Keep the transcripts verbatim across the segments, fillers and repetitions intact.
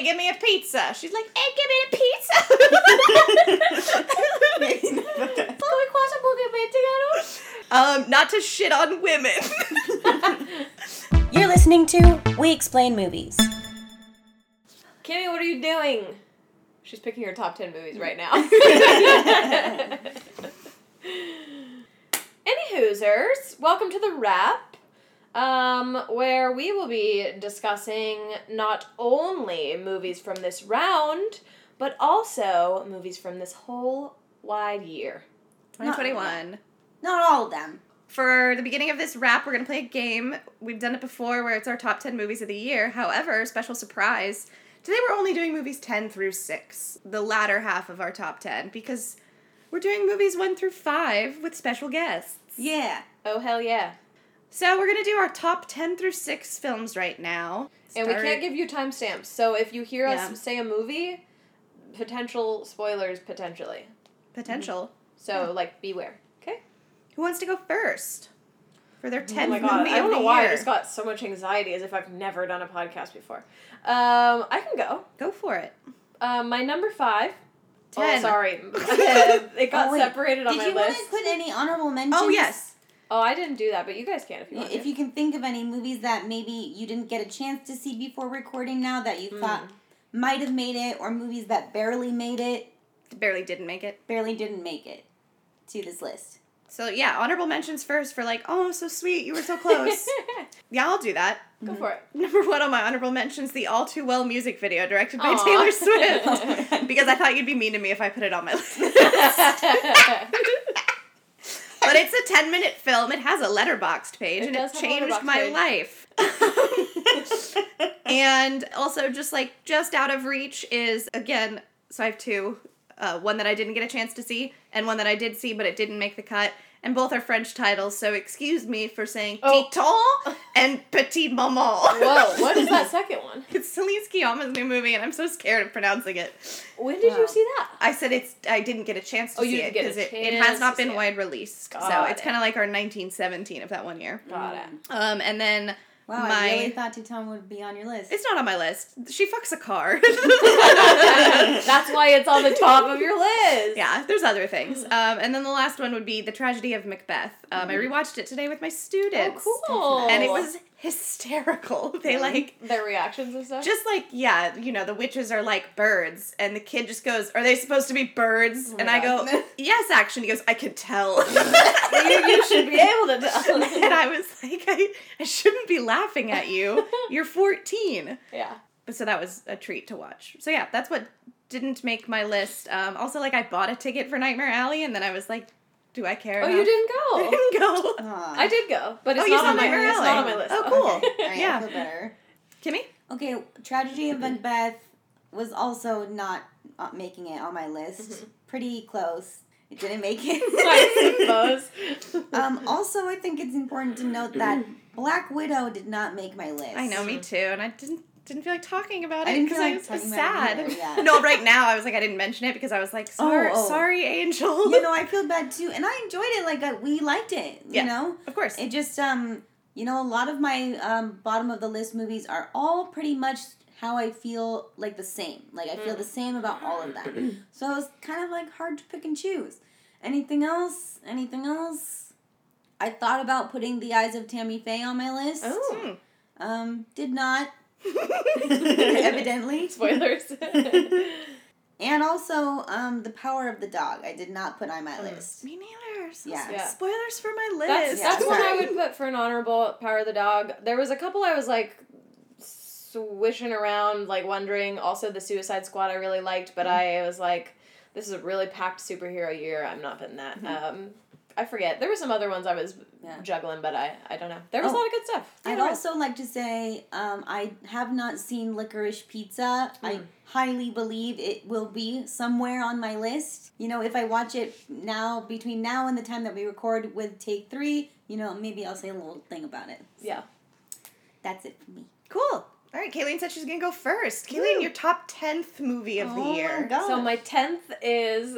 give me a pizza. She's like, hey, give me a pizza. um, not to shit on women. You're listening to We Explain Movies. Kimmy, what are you doing? She's picking her top ten movies right now. Anyhoosers, welcome to the wrap, um, where we will be discussing not only movies from this round, but also movies from this whole wide year. twenty twenty-one. Not, not all of them. For the beginning of this wrap, we're going to play a game. We've done it before where it's our top ten movies of the year. However, special surprise, today we're only doing movies ten through six, the latter half of our top ten, because we're doing movies one through five with special guests. Yeah. Oh, hell yeah. So we're going to do our top ten through six films right now. And we Start- can't give you timestamps, so if you hear Yeah. us say a movie, potential spoilers potentially. Potential. So, Yeah. like, beware. Okay? Who wants to go first? For their Oh tenth my god, movie I don't of know the why year. I just got so much anxiety as if I've never done a podcast before. Um, I can go. Go for it. Um, my number five. Ten. Oh, sorry. it got Oh, wait. separated on Did my you want list. to put any honorable mentions? Oh, yes. Oh, I didn't do that, but you guys can if you want If to. you can think of any movies that maybe you didn't get a chance to see before recording now that you Mm. thought might have made it, or movies that barely made it, Barely didn't make it. barely didn't make it to this list. So, yeah, honorable mentions first for like, oh, so sweet, you were so close. Yeah, I'll do that. Go for it. Number one on my honorable mentions, the All Too Well music video directed by Aw. Taylor Swift. Because I thought you'd be mean to me if I put it on my list. But it's a ten-minute film. It has a Letterboxd page, It and does it have a changed Letterboxd my page. life. And also, just like, just out of reach is, again, so I have two. Uh, one that I didn't get a chance to see, and one that I did see, but it didn't make the cut. And both are French titles, so excuse me for saying Oh. Titon and Petit Maman. Whoa, what is that second one? It's Celine Sciamma's new movie, and I'm so scared of pronouncing it. When did Wow. you see that? I said it's. I didn't get a chance to Oh, you see didn't it get a because it, it chance has not to been see it. wide released. Got so it's it. kind of like our nineteen seventeen of that one year. Got it. Um, and then Wow, my. I really thought Titan would be on your list. It's not on my list. She fucks a car. That's why it's on the top of your list. Yeah, there's other things. Um, and then the last one would be The Tragedy of Macbeth. Um, I rewatched it today with my students. Oh, cool. And it was hysterical. They like, Their reactions and stuff? just like, yeah, you know, the witches are like birds. And the kid just goes, are they supposed to be birds? Oh my and I God. go, yes, actually. He goes, I could tell. you, you should be able to tell. And I was like, I, I shouldn't be laughing at you. You're fourteen. Yeah. But so that was a treat to watch. So yeah, that's what didn't make my list. Um, also, like, I bought a ticket for Nightmare Alley, and then I was like, do I care Oh, enough? you didn't I go. didn't go. Aw. I did go, but it's Oh, you not saw on my Nightmare it's Alley. not on my list. Oh, cool. Okay. All right, Yeah. I feel better. Kimmy? Okay, Tragedy of Macbeth was also not uh, making it on my list. Pretty close. It didn't make it. I suppose. um, also, I think it's important to note that Black Widow did not make my list. I know, me too, and I didn't didn't feel like talking about I it didn't because feel I like was, was talking about sad. it either, yeah. No, right now I was like, I didn't mention it because I was like, sorry, Oh, oh. sorry, Angel. You know, I feel bad too, and I enjoyed it. Like, uh, we liked it. You Yeah. know, Of course. it just um, you know, a lot of my um bottom of the list movies are all pretty much how I feel, like the same. Like I feel the same about all of them. So it's kind of like hard to pick and choose. Anything else? Anything else? I thought about putting The Eyes of Tammy Faye on my list. Oh. Hmm. Um, did not. Evidently. Spoilers. And also, um, The Power of the Dog. I did not put on my Mm. list. Me neither. So Yeah. Yeah. Spoilers for my list. That's, Yeah, that's one I sorry. would put for an honorable Power of the Dog. There was a couple I was like swishing around, like wondering. Also, the Suicide Squad I really liked, but I was like, this is a really packed superhero year. I'm not putting that. Um, I forget. There were some other ones I was Yeah. juggling, but I, I don't know. There was Oh, a lot of good stuff. I'd Either way. also like to say um, I have not seen Licorice Pizza. I Mm. highly believe it will be somewhere on my list. You know, if I watch it now, between now and the time that we record with Take Three, you know, maybe I'll say a little thing about it. Yeah. That's it for me. Cool. All right, Kayleen said she's going to go first. Kayleen, Woo. your top tenth movie of the Oh my year. God. So my tenth is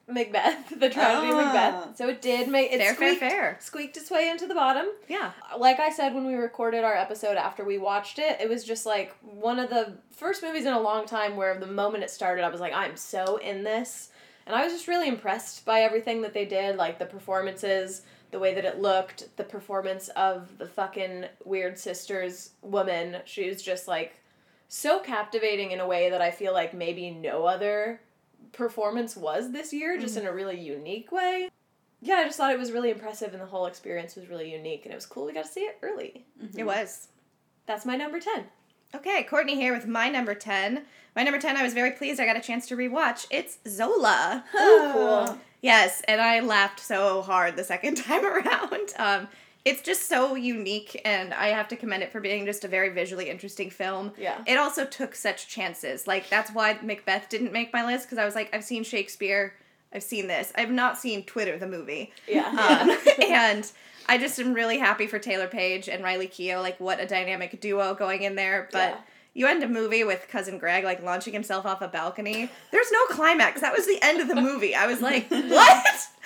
Macbeth, the tragedy of Ah. Macbeth. So it did make it Fair, fair, squeaked, fair. squeaked its way into the bottom. Yeah. Like I said when we recorded our episode after we watched it, it was just like one of the first movies in a long time where the moment it started, I was like, I'm so in this. And I was just really impressed by everything that they did, like the performances, the way that it looked, the performance of the fucking Weird Sisters woman. She was just like so captivating in a way that I feel like maybe no other performance was this year, just in a really unique way. Yeah, I just thought it was really impressive and the whole experience was really unique and it was cool we got to see it early. Mm-hmm. It was. That's my number ten. Okay, Courtney here with my number ten. My number ten, I was very pleased I got a chance to rewatch. It's Zola. Oh, cool. Yes, and I laughed so hard the second time around. Um, it's just so unique, and I have to commend it for being just a very visually interesting film. Yeah. It also took such chances. Like, that's why Macbeth didn't make my list, because I was like, I've seen Shakespeare, I've seen this. I've not seen Twitter, the movie. Yeah. Um, and I just am really happy for Taylor Page and Riley Keough, like, what a dynamic duo going in there. But Yeah. you end a movie with Cousin Greg, like, launching himself off a balcony. There's no climax. That was the end of the movie. I was like, what?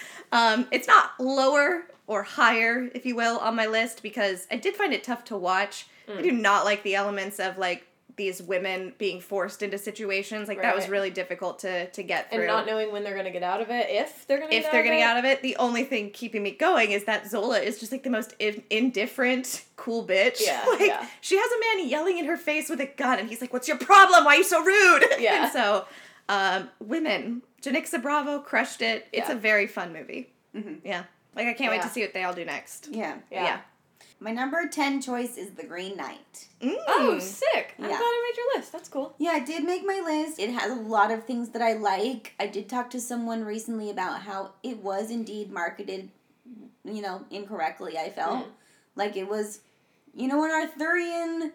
Um, it's not lower or higher, if you will, on my list, because I did find it tough to watch. Mm. I do not like the elements of, like, these women being forced into situations. Like, that was Right. really difficult to, to get through. And not knowing when they're going to get out of it, if they're going to if get they're out getting of it. out of it, the only thing keeping me going is that Zola is just like the most in- indifferent, cool bitch. Yeah, like yeah. she has a man yelling in her face with a gun, and he's like, "What's your problem? Why are you so rude?" Yeah. And so, um, women, Janixa Bravo crushed it. It's Yeah. a very fun movie. Mm-hmm. Yeah, like I can't wait Yeah. to see what they all do next. Yeah. Yeah. Yeah. My number ten choice is The Green Knight. Mm. Oh, sick. I'm Yeah. glad I made your list. That's cool. Yeah, it did make my list. It has a lot of things that I like. I did talk to someone recently about how it was indeed marketed, you know, incorrectly, I felt. Mm. Like it was, you know, an Arthurian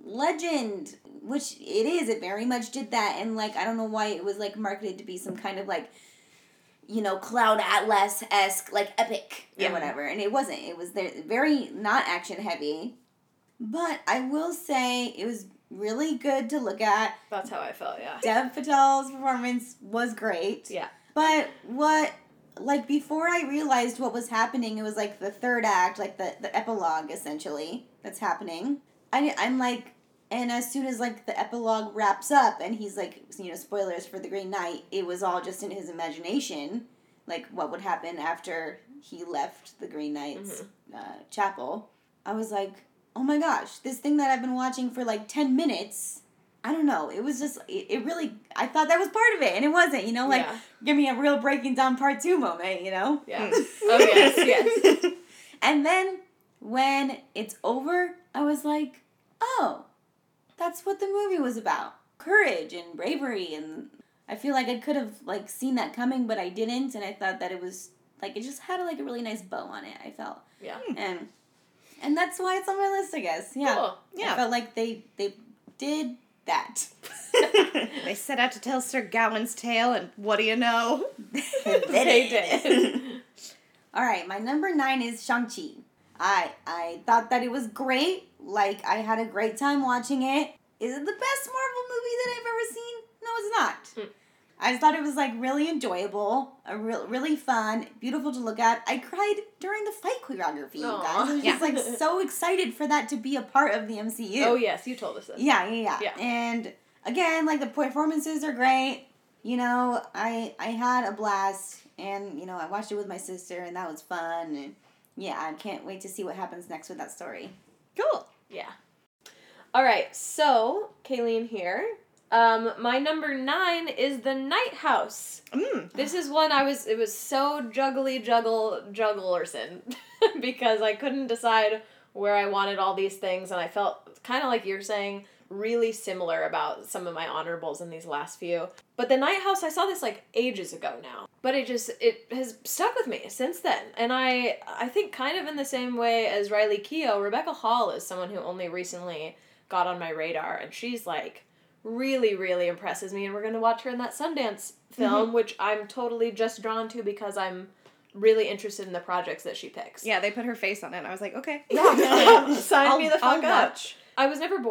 legend, which it is. It very much did that. And, like, I don't know why it was, like, marketed to be some kind of, like, you know, Cloud Atlas-esque, like, epic or Yeah. whatever. And it wasn't. It was there, very not action-heavy. But I will say it was really good to look at. That's how I felt, yeah. Dev Patel's performance was great. Yeah. But what, like, before I realized what was happening, it was, like, the third act, like, the, the epilogue, essentially, that's happening. I, I'm, like, and as soon as, like, the epilogue wraps up, and he's, like, you know, spoilers for The Green Knight, it was all just in his imagination, like, what would happen after he left the Green Knight's Mm-hmm. uh, chapel. I was like, oh my gosh, this thing that I've been watching for, like, ten minutes... I don't know. It was just, it, it really, I thought that was part of it, and it wasn't, you know? Like, Yeah. give me a real breaking down part two moment, you know? Yeah. Mm. Oh, yes, yes. And then, when it's over, I was like, oh, that's what the movie was about. Courage and bravery, and I feel like I could have, like, seen that coming, but I didn't, and I thought that it was, like, it just had, like, a really nice bow on it, I felt. Yeah. And, and that's why it's on my list, I guess. Yeah. Cool. Yeah. I felt like they, they did that. They set out to tell Sir Gawain's tale, and what do you know? They did. All right, my number nine is Shang-Chi. I I thought that it was great. Like, I had a great time watching it. Is it the best Marvel movie that I've ever seen? No, it's not. Mm. I just thought it was, like, really enjoyable, a real, really fun, beautiful to look at. I cried during the fight choreography, you Aw. guys. I was just, Yeah. like, so excited for that to be a part of the M C U. Oh, yes, you told us this. Yeah, yeah, yeah, Yeah. And again, like, the performances are great. You know, I I had a blast, and you know, I watched it with my sister, and that was fun. And yeah, I can't wait to see what happens next with that story. Cool. Yeah. All right, so, Kayleen here. Um, my number nine is The Night House. Mm. This is one I was, it was so juggly juggle jugglerson because I couldn't decide where I wanted all these things, and I felt kind of like you're saying, really similar about some of my honorables in these last few. But The Night House, I saw this like ages ago now, but it just, it has stuck with me since then. And I, I think kind of in the same way as Riley Keough, Rebecca Hall is someone who only recently got on my radar, and she's like, really, really impresses me, and we're going to watch her in that Sundance film, Mm-hmm. which I'm totally just drawn to because I'm really interested in the projects that she picks. Yeah, they put her face on it, and I was like, okay. Yeah. Sign I'll, me the fuck I'll up. watch. I was never bored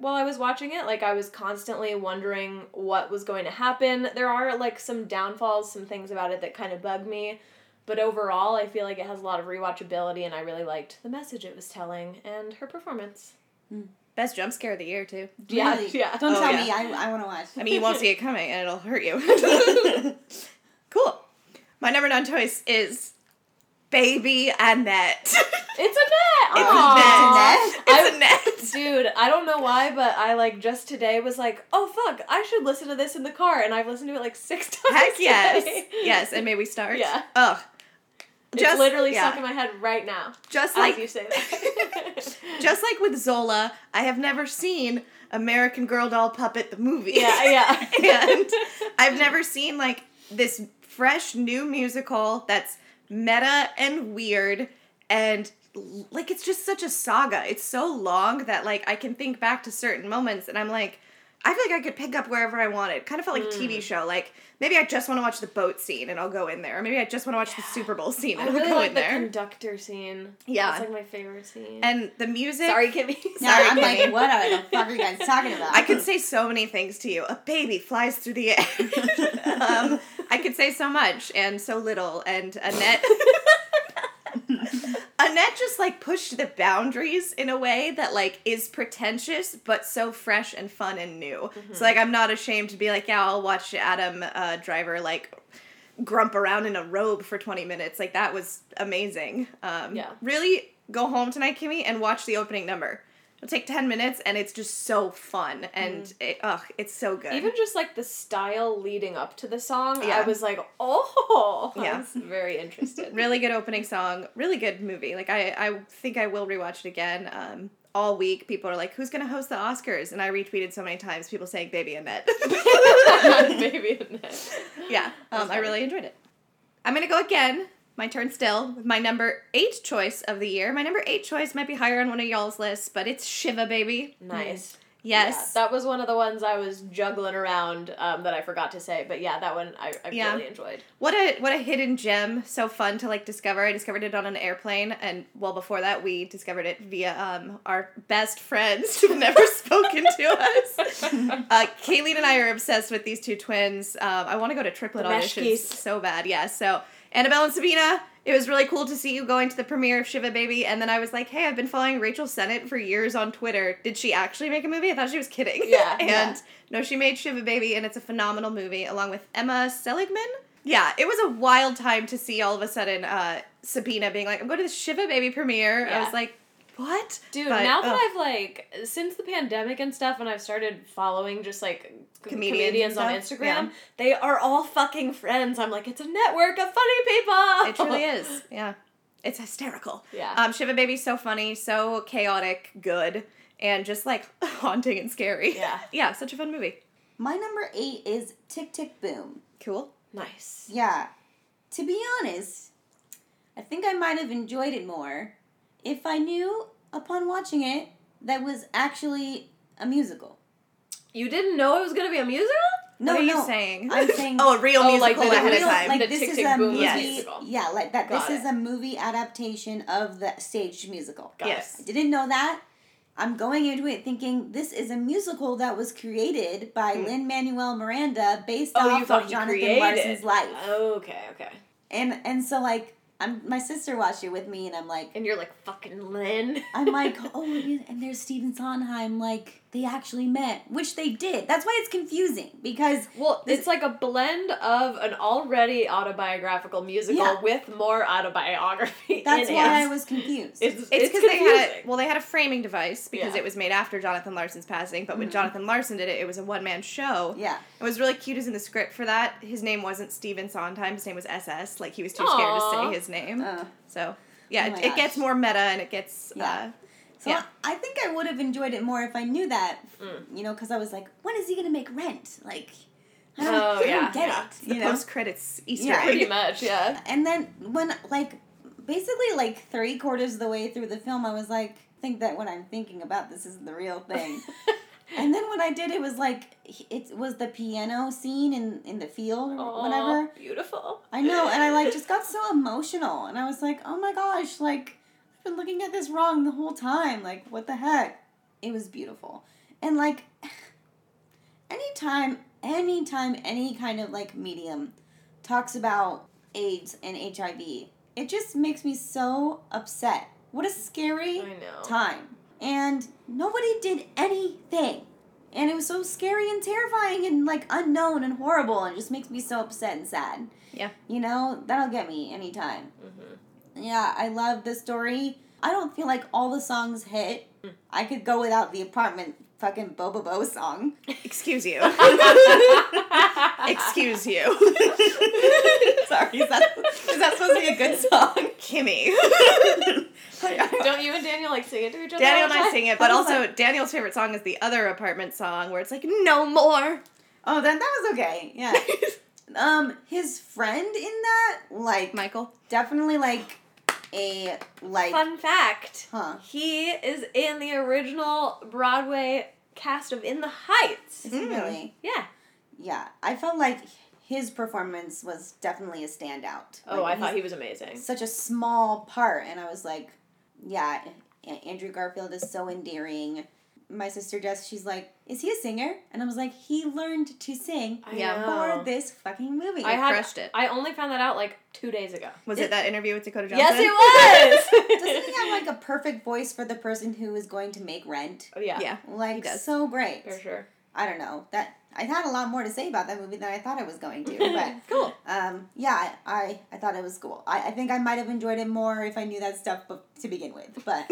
while I was watching it. Like, I was constantly wondering what was going to happen. There are, like, some downfalls, some things about it that kind of bug me. But overall, I feel like it has a lot of rewatchability, and I really liked the message it was telling and her performance. Best jump scare of the year, too. Yeah, Really? yeah. Don't Oh, tell yeah. me. I, I want to watch. I mean, you won't see it coming, and it'll hurt you. Cool. My number nine choice is Baby Annette. It's a net! It's Aw. Annette. It's Annette. Dude, I don't know why, but I, like, just today was like, oh, fuck, I should listen to this in the car, and I've listened to it, like, six times Heck yes. today. Yes, and may we start? Yeah. Ugh. It's literally yeah. stuck in my head right now. Just As like you say that. just like with Zola, I have never seen American Girl Doll Puppet the movie. Yeah, yeah. And I've never seen like this fresh new musical that's meta and weird and like it's just such a saga. It's so long that like I can think back to certain moments and I'm like I feel like I could pick up wherever I wanted. Kind of felt like a T V show. Like, maybe I just want to watch the boat scene and I'll go in there. Or maybe I just want to watch Yeah. the Super Bowl scene I and I'll really go like in the there. conductor scene. Yeah. It's like my favorite scene. And the music. Sorry, Kimmy. Yeah, Sorry, I'm Kimmy. like, what are the fuck are you guys talking about? I could say so many things to you. A baby flies through the air. um, I could say so much and so little. And Annette. Annette just like pushed the boundaries in a way that like is pretentious but so fresh and fun and new. Mm-hmm. So like I'm not ashamed to be like, yeah, I'll watch Adam uh, Driver like grump around in a robe for twenty minutes. Like that was amazing. Um, Yeah. Really go home tonight, Kimmy, and watch the opening number. It'll take ten minutes and it's just so fun and Mm. it, ugh, it's so good. Even just like the style leading up to the song, Yeah. I was like, oh, Yeah. I was very interested. Really good opening song. Really good movie. Like I, I think I will rewatch it again. Um, all week people are like, "Who's gonna host the Oscars?" And I retweeted so many times people saying "Baby Annette." Maybe in that. Yeah, um, I funny. really enjoyed it. I'm gonna go again. My turn still with my number eight choice of the year. My number eight choice might be higher on one of y'all's lists, but it's Shiva Baby. Nice. Yes. Yeah, that was one of the ones I was juggling around um, that I forgot to say. But yeah, that one I, I Yeah. really enjoyed. What a what a hidden gem. So fun to like discover. I discovered it on an airplane, and well before that we discovered it via um our best friends who've never spoken to us. Uh, Kayleen and I are obsessed with these two twins. Um, I want to go to triplet The auditions Meshkis. so bad. Yeah. So Annabelle and Sabina. It was really cool to see you going to the premiere of Shiva Baby, and then I was like, hey, I've been following Rachel Sennett for years on Twitter. Did she actually make a movie? I thought she was kidding. Yeah, and yeah. no, she made Shiva Baby, and it's a phenomenal movie, along with Emma Seligman. Yeah, it was a wild time to see all of a sudden uh, Sabina being like, I'm going to the Shiva Baby premiere. I Yeah. was like, what? Dude, But, now that ugh. I've like since the pandemic and stuff, and I've started following just like c- Comedians comedians, and on stuff, Instagram, yeah. they are all fucking friends. I'm like, it's a network of funny people. It truly is. Yeah. It's hysterical. Yeah. Um, Shiva Baby's so funny, so chaotic, good, and just like haunting and scary. Yeah. Yeah, such a fun movie. My number eight is Tick Tick Boom. Cool. Nice. Yeah. To be honest, I think I might have enjoyed it more if I knew upon watching it that was actually a musical. You didn't know it was gonna be a musical? No, what are no. you saying? I'm saying oh, a real Oh, like musical the ahead real- of time. like The this Tick is Tick a Boom movie. Yes. musical. Yeah, like that. Got this is it. a movie adaptation of the staged musical. Got Yes. I didn't know that. I'm going into it thinking this is a musical that was created by Hmm. Lin-Manuel Miranda based Oh, you off thought of he Jonathan created. Larson's life. Okay, okay. And and so like I'm my sister watched it with me and I'm like And you're like fucking Lynn. I'm like, oh, and there's Stephen Sondheim, like, they actually met, which they did. That's why it's confusing, because... Well, This- it's like a blend of an already autobiographical musical Yeah. with more autobiography. That's in why it. I was confused. It's It's it's because they had confusing. a, well, they had a framing device because Yeah. it was made after Jonathan Larson's passing. But when Mhm. Jonathan Larson did it, it was a one man show. yeah. It was really cute as in the script for that. His name wasn't Stephen Sondheim. His name was S S. Like he was too scared to Aw. say his name. Uh, So yeah, Oh it, my it gosh. gets more meta and it gets Yeah. uh, so Yeah. I think I would have enjoyed it more if I knew that, Mm. you know, because I was like, when is he going to make Rent? Like, I don't, Oh, I don't yeah, get yeah. it, the you know? post credits Easter Yeah. egg. Pretty much, yeah. And then when, like, basically, like, three quarters of the way through the film, I was like, I think that what I'm thinking about this is the real thing. And then when I did, it was like, it was the piano scene in, in the field or Aw, whatever. beautiful. I know, and I, like, just got so emotional. And I was like, oh my gosh, like, I've been looking at this wrong the whole time. Like, what the heck? It was beautiful. And, like, anytime, anytime any kind of, like, medium talks about AIDS and H I V, it just makes me so upset. What a scary I know. time. And nobody did anything. And it was so scary and terrifying and, like, unknown and horrible, and it just makes me so upset and sad. Yeah. You know, that'll get me anytime. Mm-hmm. Yeah, I love the story. I don't feel like all the songs hit. Mm. I could go without the Apartment fucking Boba Bo song. Excuse you. Excuse you. Sorry, is that, is that supposed to be a good song? Kimmy. Don't you and Daniel like sing it to each other? Daniel all and the I time? sing it, but I was also Daniel's favorite song is the other Apartment song where it's like, no more. Oh, then that was okay. Yeah. um, his friend in that, like, Michael. definitely, like, a, like, Fun fact. huh. He is in the original Broadway cast of In the Heights. Is he Mm. really? Yeah. Yeah. I felt like his performance was definitely a standout. Oh, Like, I thought he's he was amazing. such a small part, and I was like, yeah, A- Andrew Garfield is so endearing. My sister Jess, she's like, is he a singer? And I was like, he learned to sing I Yeah. know. for this fucking movie. I had, crushed it. I only found that out like two days ago. Was It- it that interview with Dakota Johnson? Yes, it was. Doesn't he have like a perfect voice for the person who is going to make Rent? Oh, yeah. Yeah. Like, He does. so great. For sure. I don't know. That I had a lot more to say about that movie than I thought I was going to. But Cool. um, yeah, I, I, I thought it was cool. I, I think I might have enjoyed it more if I knew that stuff be- to begin with. But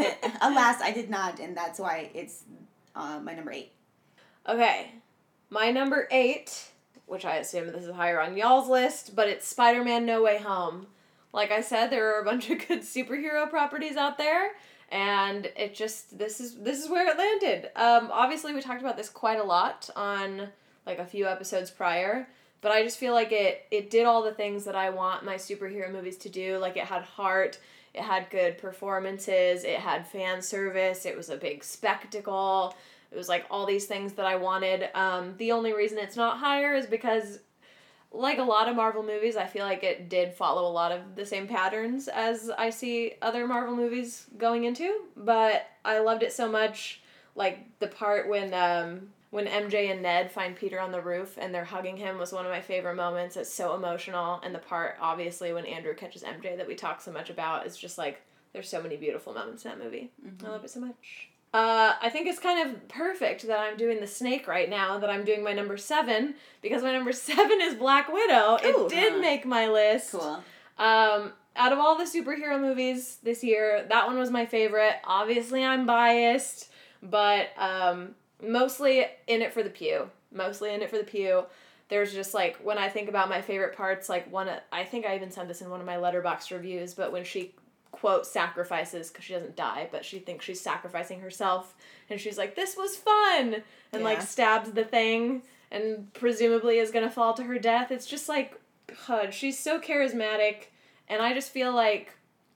alas, I did not, and that's why it's uh, my number eight. Okay. My number eight, which I assume this is higher on y'all's list, but it's Spider-Man No Way Home. Like I said, there are a bunch of good superhero properties out there, and it just this is this is where it landed. Um, obviously we talked about this quite a lot on like a few episodes prior, but I just feel like it it did all the things that I want my superhero movies to do. Like it had heart, it had good performances, it had fan service, it was a big spectacle. It was like all these things that I wanted. Um, the only reason it's not higher is because, like a lot of Marvel movies, I feel like it did follow a lot of the same patterns as I see other Marvel movies going into. But I loved it so much. Like the part when um, when M J and Ned find Peter on the roof and they're hugging him was one of my favorite moments. It's so emotional. And the part, obviously, when Andrew catches M J that we talk so much about is just like, there's so many beautiful moments in that movie. Mm-hmm. I love it so much. Uh, I think it's kind of perfect that I'm doing the snake right now, that I'm doing my number seven, because my number seven is Black Widow. Ooh. It did Huh. make my list. Cool. Um, out of all the superhero movies this year, that one was my favorite. Obviously, I'm biased, but um, mostly in it for the pew. Mostly in it for the pew. There's just, like, when I think about my favorite parts, like, one, I think I even said this in one of my Letterboxd reviews, but when she quote sacrifices, because she doesn't die, but she thinks she's sacrificing herself, and she's like, this was fun, and like Yeah. stabs the thing and presumably is gonna fall to her death. It's just like, God, she's so charismatic, and I just feel like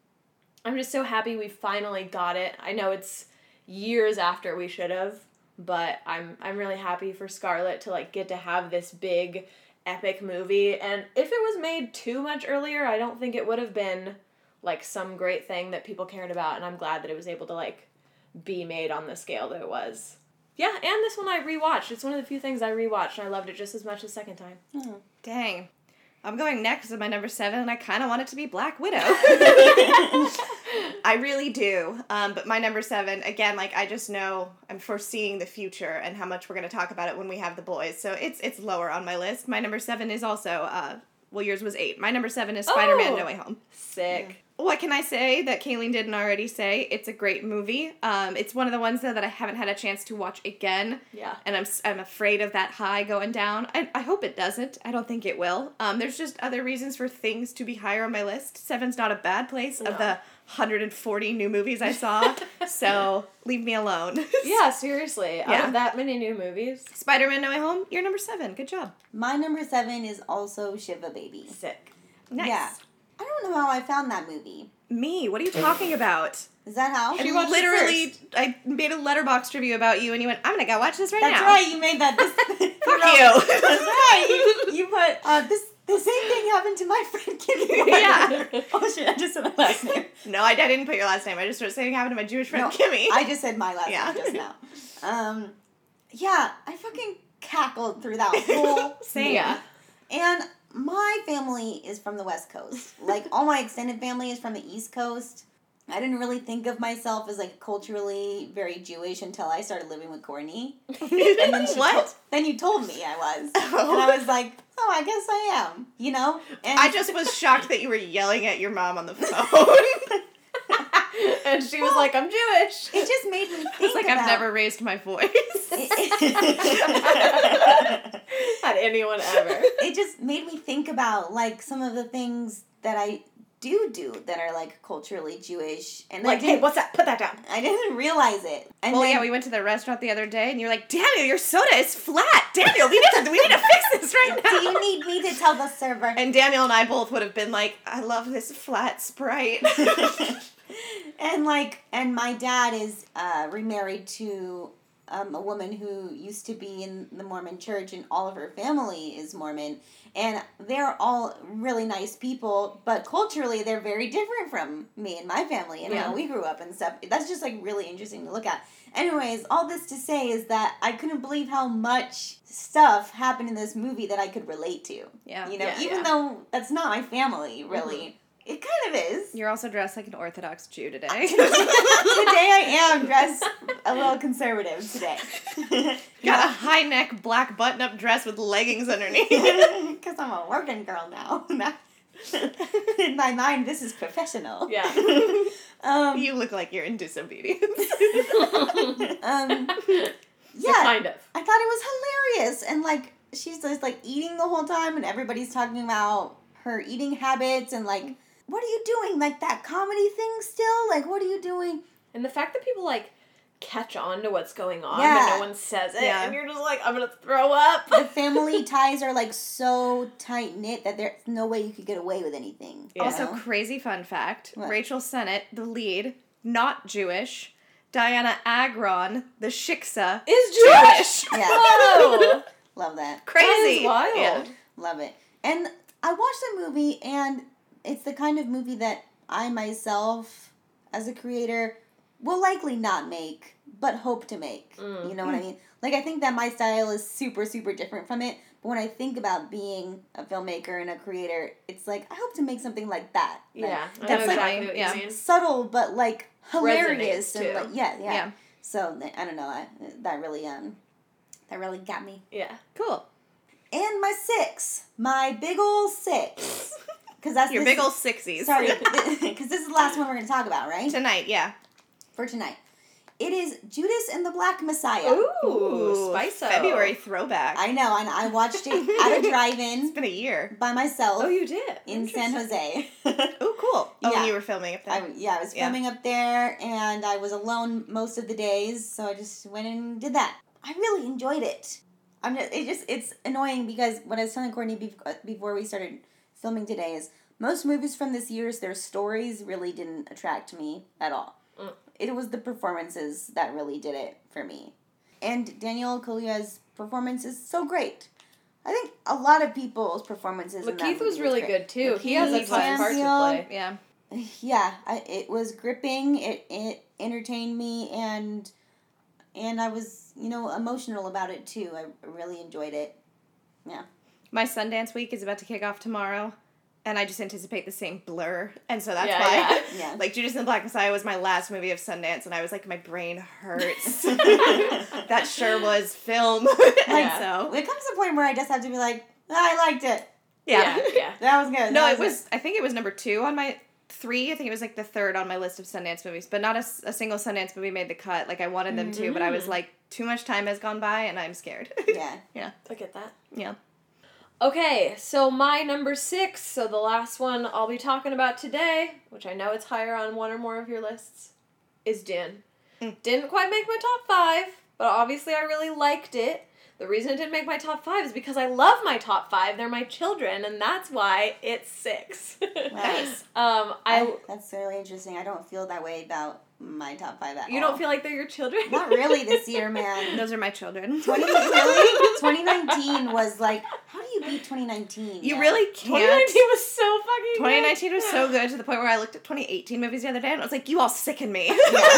I'm just so happy we finally got it. I know it's years after we should have, but I'm I'm really happy for Scarlett to like get to have this big epic movie. And if it was made too much earlier, I don't think it would have been like some great thing that people cared about, and I'm glad that it was able to like be made on the scale that it was. Yeah, and this one I rewatched. It's one of the few things I rewatched, and I loved it just as much the second time. Oh. Dang. I'm going next with my number seven, and I kind of want it to be Black Widow. I really do. Um, but my number seven, again, like, I just know I'm foreseeing the future and how much we're going to talk about it when we have the boys. So it's it's lower on my list. My number seven is also, uh, well, yours was eight. My number seven is Spider-Man Oh. No Way Home. Sick. What can I say that Kayleen didn't already say? It's a great movie. Um, it's one of the ones, though, that I haven't had a chance to watch again. Yeah. And I'm s- I'm afraid of that high going down. I, I hope it doesn't. I don't think it will. Um, there's just other reasons for things to be higher on my list. Seven's not a bad place No. of the one hundred forty new movies I saw. So leave me alone. Yeah, seriously. Out Yeah. of that many new movies. Spider-Man No Way Home, you're number seven. Good job. My number seven is also Shiva Baby. Sick. Nice. Yeah. I don't know how I found that movie. Me, what are you talking about? Is that how? She I watched it literally, I made a Letterboxd review about you, and you went, I'm gonna go watch this right That's now. right, you made that. This, Fuck you. That's right. You, you put, uh, this, the same thing happened to my friend Kimmy. Yeah. Oh shit, I just said my last name. No, I, I didn't put your last name. I just started saying it happened to my Jewish friend No, Kimmy. I just said my last Yeah. name just now. Um, yeah, I fucking cackled through that whole Same. Yeah. And my family is from the West Coast. Like, all my extended family is from the East Coast. I didn't really think of myself as, like, culturally very Jewish until I started living with Courtney. And then she What? to- then you told me I was. Oh. And I was like, oh, I guess I am. You know? And I just was shocked that you were yelling at your mom on the phone. And she was Well, like, I'm Jewish. It just made me think It's like about... I've never raised my voice. Had anyone ever. It just made me think about, like, some of the things that I do do that are, like, culturally Jewish. And Like, I hey, didn't, what's that? Put that down. I didn't realize it. And Well, then, yeah, we went to the restaurant the other day, and you're like, Daniel, your soda is flat. Daniel, we need to we need to fix this right now. do you need me to tell the server? And Daniel and I both would have been like, I love this flat Sprite. And, like, and my dad is uh, remarried to um, a woman who used to be in the Mormon church, and all of her family is Mormon. And they're all really nice people, but culturally they're very different from me and my family and Yeah. how we grew up and stuff. That's just, like, really interesting to look at. Anyways, all this to say is that I couldn't believe how much stuff happened in this movie that I could relate to. Yeah. You know, Yeah, even yeah. though that's not my family, really. It kind of is. You're also dressed like an Orthodox Jew today. Today I am dressed a little conservative today. Got a high neck black button up dress with leggings underneath. Because I'm a working girl now. In my mind, this is professional. Yeah. Um, You look like you're in disobedience. um, So yeah, kind of. I thought it was hilarious. And, like, she's just, like, eating the whole time, and everybody's talking about her eating habits, and, like, what are you doing? Like, that comedy thing still? Like, what are you doing? And the fact that people, like, catch on to what's going on, Yeah. but no one says it, Yeah. and you're just like, I'm gonna throw up. The family ties are, like, so tight-knit that there's no way you could get away with anything. Yeah. Also, you know? crazy fun fact What? Rachel Sennett, the lead, not Jewish. Diana Agron, the Shiksa, Is Jewish! Yeah. Whoa! Love that. crazy. That is wild. Yeah. Love it. And I watched the movie, and it's the kind of movie that I myself, as a creator, will likely not make, but hope to make. Mm. You know what I mean? Like, I think that my style is super, super different from it, but when I think about being a filmmaker and a creator, it's like, I hope to make something like that. Like, Yeah, I know That's like- exactly what yeah. you mean. subtle, but, like, hilarious. Resonates, And, too. like, yeah, yeah, Yeah. So, th- I don't know, I, that really, um, that really got me. Yeah. Cool. And my six. My big ol' six. Because that's Your this- big old sixies. Sorry, because this is the last one we're going to talk about, right? Tonight, yeah. For tonight. It is Judas and the Black Messiah. Ooh, spice February throwback. I know, and I watched it at a drive-in It's been a year. by myself Oh, you did? in San Interesting. Jose. Oh, cool. Oh, Yeah. and you were filming up there. I, yeah, I was Yeah. filming up there, and I was alone most of the days, so I just went and did that. I really enjoyed it. I'm just, it just, it's annoying because what I was telling Courtney bef- before we started filming today is most movies from this year, their stories really didn't attract me at all. Mm. It was the performances that really did it for me. And Daniel Kaluuya's performance is so great. I think a lot of people's performances in that Lakeith movie was really great. good, too. He has a Lakeith, fun part to Samuel, play. yeah. Yeah, I, it was gripping. It it entertained me, and and I was, you know, emotional about it too. I really enjoyed it. Yeah. My Sundance week is about to kick off tomorrow, and I just anticipate the same blur, and so that's Yeah, why. yeah. Yeah. Like, Judas and the Black Messiah was my last movie of Sundance, and I was like, my brain hurts. That sure was film. Yeah. So, It comes to a point where I just have to be like, "Oh, I liked it. yeah. Yeah, yeah. That was good. No, That it was, I think it was number two on my three. I think it was like the third on my list of Sundance movies, but not a, s- a single Sundance movie made the cut. Like, I wanted them to, but I was Mhm. like, too much time has gone by, and I'm scared. Yeah. I get that. Yeah. Okay, so my number six, so the last one I'll be talking about today, which I know it's higher on one or more of your lists, is Din. Mm. Didn't quite make my top five, but obviously I really liked it. The reason it didn't make my top five is because I love my top five. They're my children, and that's why it's six. Nice. um, I, I, that's really interesting. I don't feel that way about my top five at you all. don't feel like they're your children? Not really this year, man. Those are my children. twenty really? twenty nineteen was like, how do you beat twenty nineteen. You yeah. really twenty can't. nineteen was so fucking good. twenty nineteen was so good to the point where I looked at twenty eighteen movies the other day and I was like, you all sicken me.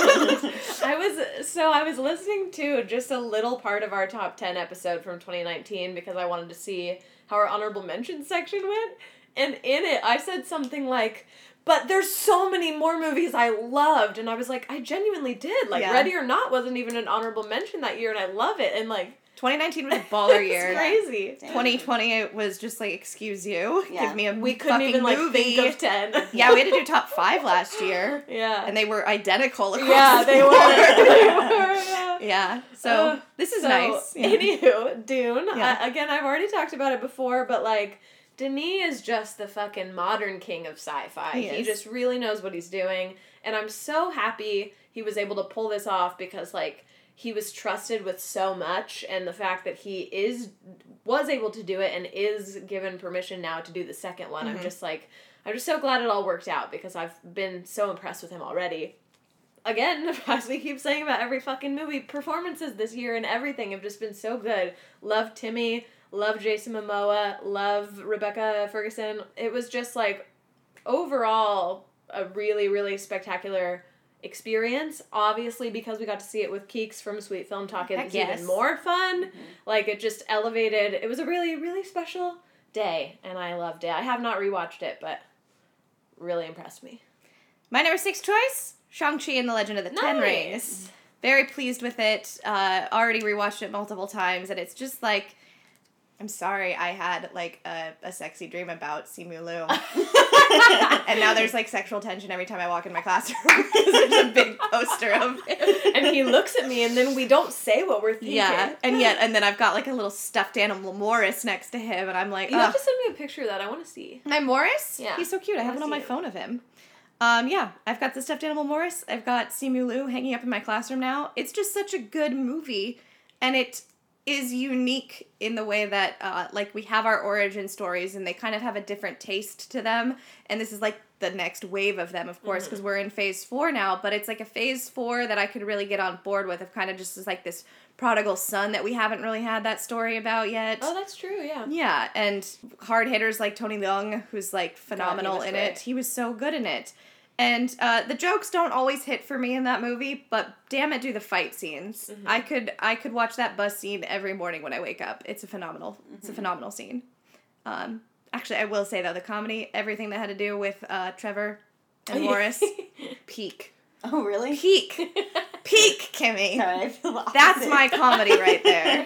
I was so I was listening to just a little part of our top ten episode from twenty nineteen because I wanted to see how our honorable mention section went, and in it I said something like, but there's so many more movies I loved, and I was like, I genuinely did. Like Yeah. Ready or Not wasn't even an honorable mention that year, and I love it. And like twenty nineteen was a baller year. it's crazy. Damn. twenty twenty it was just like, excuse you, Yeah. give me a We couldn't fucking even like movie. think of ten. Yeah, we had to do top five last year, yeah. and they were identical across yeah, the they were. board. they were. Yeah. Yeah, so Uh, this is so, nice. Yeah. Anywho, Dune. Yeah. I, again, I've already talked about it before, but like, Denis is just the fucking modern king of sci-fi. He He, is. just really knows what he's doing, and I'm so happy he was able to pull this off because like he was trusted with so much, and the fact that he is was able to do it and is given permission now to do the second one. Mhm. I'm just like, I'm just so glad it all worked out because I've been so impressed with him already. Again, as we keep saying about every fucking movie, performances this year and everything have just been so good. Love Timmy, love Jason Momoa, love Rebecca Ferguson. It was just like, overall, a really, really spectacular experience. Obviously, because we got to see it with Keeks from Sweet Film Talk, Heck it's yes. even more fun. Mhm. Like, it just elevated. It was a really, really special day, and I loved it. I have not rewatched it, but really impressed me. My number six choice, Shang-Chi and the Legend of the Ten Nice. Rings. Very pleased with it. Uh, already rewatched it multiple times, and it's just like, I'm sorry, I had like a, a sexy dream about Simu Liu. And now there's like sexual tension every time I walk in my classroom because there's a big poster of him. And he looks at me, and then we don't say what we're thinking. Yeah, and yet, and then I've got like a little stuffed animal Morris next to him, and I'm like, You have ugh. to send me a picture of that. I want to see. My Morris? Yeah. He's so cute. I I have it wanna on my see it. phone of him. Um, yeah, I've got the stuffed animal Morris. I've got Simu Liu hanging up in my classroom now. It's just such a good movie, and it is unique in the way that, uh, like, we have our origin stories, and they kind of have a different taste to them, and this is, like, the next wave of them, of course, because we're in phase four now, but it's, like, a phase four that I could really get on board with, of kind of just as, like, this prodigal son that we haven't really had that story about yet. Oh, that's true, yeah. Yeah, and hard hitters like Tony Leung, who's like phenomenal was in great. it. He was so good in it. And uh, the jokes don't always hit for me in that movie, but damn it, do the fight scenes. Mhm. I could I could watch that bus scene every morning when I wake up. It's a phenomenal it's a phenomenal scene. Um, actually, I will say though, the comedy, everything that had to do with uh, Trevor and Morris, peak, Oh, really? peak, peak, Kimmy. Sorry, I feel the That's opposite. my comedy right there.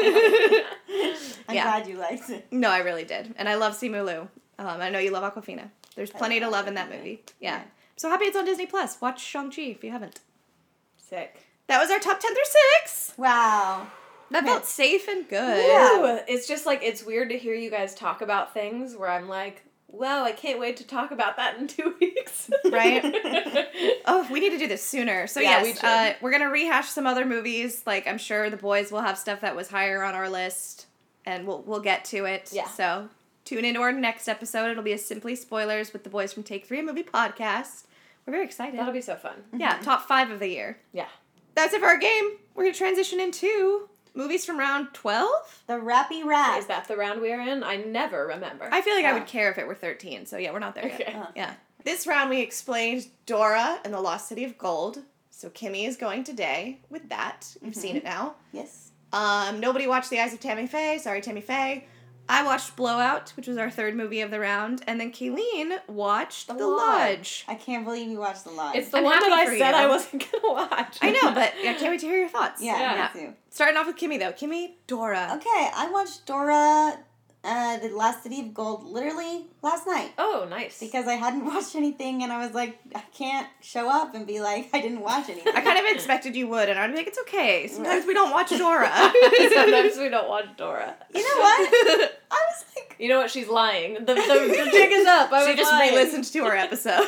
I'm Yeah. glad you liked it. No, I really did. And I love Simu Liu. Um, I know you love Aquafina. There's I plenty to love love in that Awkwafina. movie. Yeah. Yeah. So happy it's on Disney Plus. Watch Shang-Chi if you haven't. Sick. That was our top ten through six. Wow. That felt safe and good. Yeah. Ooh, it's just like, it's weird to hear you guys talk about things where I'm like, wow, I can't wait to talk about that in two weeks. Right? Oh, we need to do this sooner. So Yeah, we yes, should. uh, we're going to rehash some other movies. Like, I'm sure the boys will have stuff that was higher on our list. And we'll we'll get to it. Yeah. So tune into our next episode. It'll be a Simply Spoilers with the boys from Take Three, a movie podcast. We're very excited. That'll be so fun. Yeah, top five of the year. Yeah. That's it for our game. We're going to transition into movies from round twelve. The Rappy Rat. Is that the round we're in? I never remember. I feel like I Ah. would care if it were thirteen, so yeah, we're not there Okay. yet. Uh, Yeah. This round we explained Dora and the Lost City of Gold. So Kimmy is going today with that. You've seen it now. Yes. Um, nobody watched The Eyes of Tammy Faye. Sorry, Tammy Faye. I watched Blowout, which was our third movie of the round, and then Kayleen watched The, The Lodge. Lodge. I can't believe you watched The Lodge. It's the I'm one happy that I for said you. I wasn't gonna watch. I know, but I can't wait to hear your thoughts. yeah, Yeah. me too. Starting off with Kimmy, though. Kimmy, Dora. Okay, I watched Dora, uh, The Last City of Gold, literally last night. Oh, nice. Because I hadn't watched anything, and I was like, I can't show up and be like, I didn't watch anything. I kind of expected you would, and I'd be like, it's okay. Sometimes we don't watch Dora. Sometimes we don't watch Dora. You know what? I was like, You know what? She's lying. The, the, the jig is up. I She was just lying. re-listened to our episode.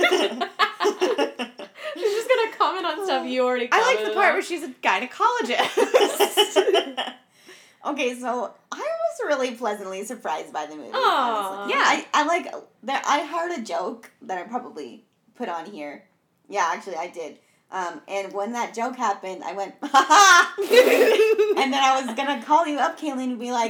She's just gonna comment on stuff you already I commented like the part on. where she's a gynecologist. okay, so I was really pleasantly surprised by the movie. Aw. honestly. Yeah. I, I like, there, I heard a joke that I probably put on here. Yeah, actually, I did. Um, and when that joke happened, I went, ha ha! And then I was gonna call you up, Kayleen, and be like,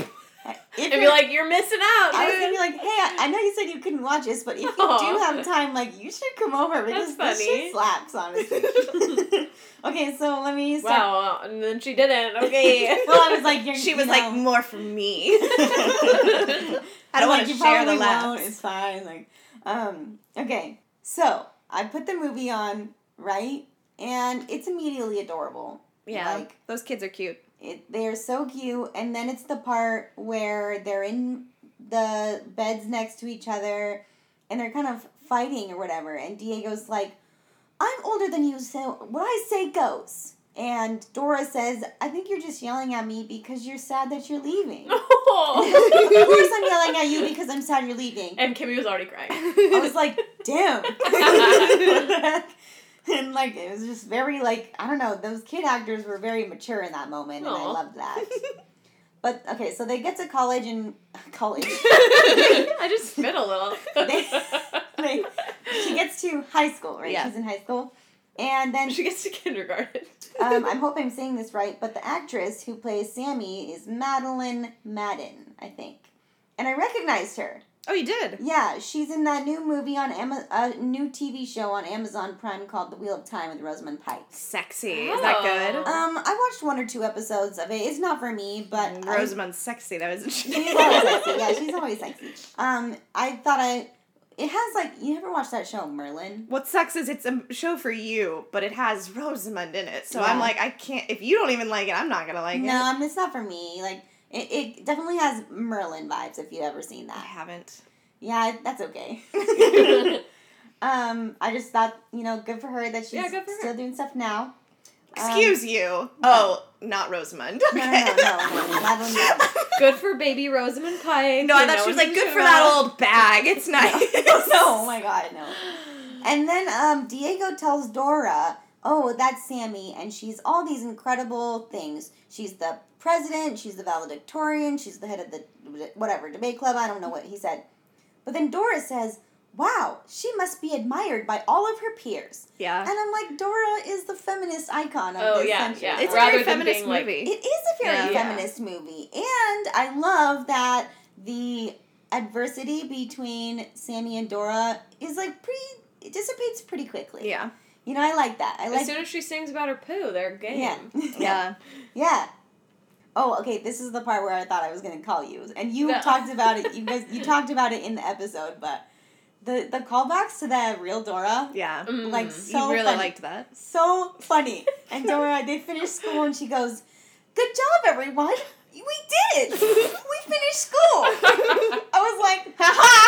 If And be you're- like, you're missing out, I was gonna dude. be like, hey, I, I know you said you couldn't watch this, but if you Aw. do have time, like, you should come over because That's this funny. shit slaps, honestly. Okay, so let me start. Wow, and then she didn't. Okay. Well, I was like, you're, She you was know, like, more for me. I I'm don't like, want to you share the probably won't, laughs. It's fine. Like, um, okay, so I put the movie on, right, and it's immediately adorable. Yeah, Like, those kids are cute. it, they are so cute, and then it's the part where they're in the beds next to each other, and they're kind of fighting or whatever, and Diego's like, I'm older than you, so what I say goes. And Dora says, I think you're just yelling at me because you're sad that you're leaving. Of course I'm yelling at you because I'm sad you're leaving. And Kimmy was already crying. I was like, damn. What the heck? And like, it was just very like, I don't know, those kid actors were very mature in that moment, and I Aw. loved that. But, okay, so they get to college and, college. I just spit a little. They- they- she gets to high school, right? Yeah. She's in high school. And then, She gets to kindergarten. um, I hope I'm saying this right, but the actress who plays Sammy is Madeline Madden, I think. And I recognized her. Oh, you did? Yeah, she's in that new movie on Ama- a new T V show on Amazon Prime called The Wheel of Time with Rosamund Pike. Sexy. Is that good? Oh. Um, I watched one or two episodes of it. It's not for me, but Mm, I- Rosamund's sexy, though, isn't she? she's always sexy. Yeah, she's always sexy. Um, I thought I. It has like you ever watched that show Merlin? What sucks is it's a show for you, but it has Rosamund in it. So Yeah. I'm like, I can't. If you don't even like it, I'm not gonna like no, it. I mean, it's not for me. Like it, it definitely has Merlin vibes. If you've ever seen I that, haven't. yeah, that's okay. um, I just thought you know, good for her that she's Yeah, good for her. still doing stuff now. Um, Excuse you. Oh, not Rosamund. No, no, no, no, no, Madeline Madden. Good for baby Rosamund Pike. No, I You thought know she was what like, you good do for that well." old bag. It's nice. No, oh my god, no. And then um, Diego tells Dora, oh, that's Sammy, and she's all these incredible things. She's the president, she's the valedictorian, she's the head of the, whatever, debate club, I don't know what he said. But then Dora says, wow, she must be admired by all of her peers. Yeah. And I'm like, Dora is the feminist icon of Oh, this yeah, century. yeah. It's Rather a very than feminist being, like- movie. It is a very Yeah. feminist movie. And I love that the adversity between Sammy and Dora is like pretty, it dissipates pretty quickly. yeah. You know, I like that. I like As soon as she sings about her poo, they're game. Yeah. Yeah. Yeah. Oh, okay, this is the part where I thought I was going to call you. And you No. talked about it, you guys, you talked about it in the episode, but the, the callbacks to the real Dora, Yeah. Mm. like, You so really funny. liked that. So funny. And Dora, they finished school and she goes, good job, everyone. We did it. We finished school. I was like,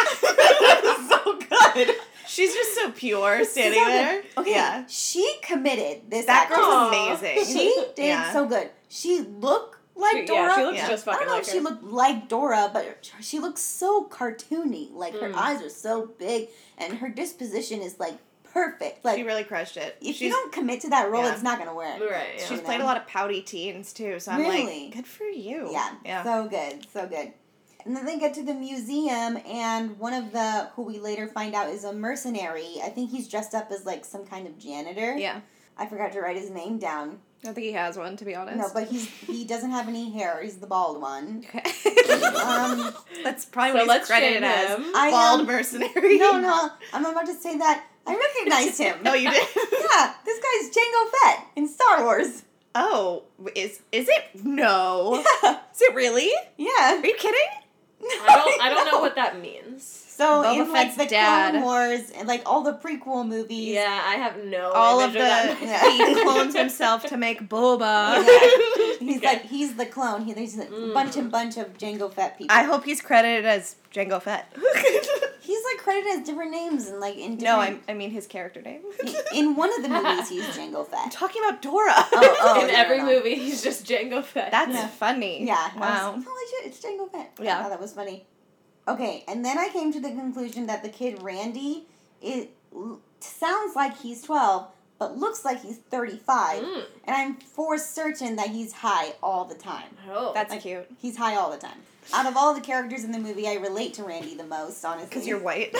ha so good. She's just so pure standing So good. there. Okay, Yeah. she committed this That actress. girl's Aw. amazing. She did Yeah. so good. She looked like She- Dora. Yeah, she looks Yeah. just I fucking don't know like if her. she looked like Dora, but she looks so cartoony. Like her Mm. eyes are so big, and her disposition is like perfect. Like She really crushed it. if She's, you don't commit to that role, Yeah. it's not gonna work. Right, yeah. she's you played know? a lot of pouty teens too, so I'm Really? like, good for you. Yeah, Yeah. so good, so good. And then they get to the museum, and one of the who we later find out is a mercenary. I think he's dressed up as like some kind of janitor. Yeah. I forgot to write his name down. I don't think he has one, to be honest. No, but he's he doesn't have any hair. He's the bald one. Okay. Um, That's probably So what he's let's credited shame as. him. I Bald um, mercenary. No, no, I'm about to say that I recognized him. No, you did. Yeah, this guy's Jango Fett in Star Wars. Oh, is is it? No. Yeah, Is it really? yeah. Are you kidding? I don't. I don't know what that means. So Boba in like Fett's the dad. Clone Wars and like all the prequel movies. Yeah, I have no. All of image the that. Yeah. he clones himself to make boba. Yeah. He's Okay. like he's the clone. He, there's a Mm. bunch and bunch of Jango Fett people. I hope he's credited as Jango Fett. He's like credited as different names and like in no, different. I I mean his character name. in, in one of the movies he's Jango I'm Fett. talking about Dora. Oh, oh. In no, every no, no. movie, he's just Jango Fett. That's Yeah. funny. Yeah. I Wow. was, Holy shit! It's Jango Fett. Yeah. I thought that was funny. Okay, and then I came to the conclusion that the kid Randy, it l- sounds like he's twelve, but looks like he's thirty-five, Mm. and I'm for certain that he's high all the time. Oh, That's Like, cute. He's high all the time. Out of all the characters in the movie, I relate to Randy the most, honestly. Because you're white.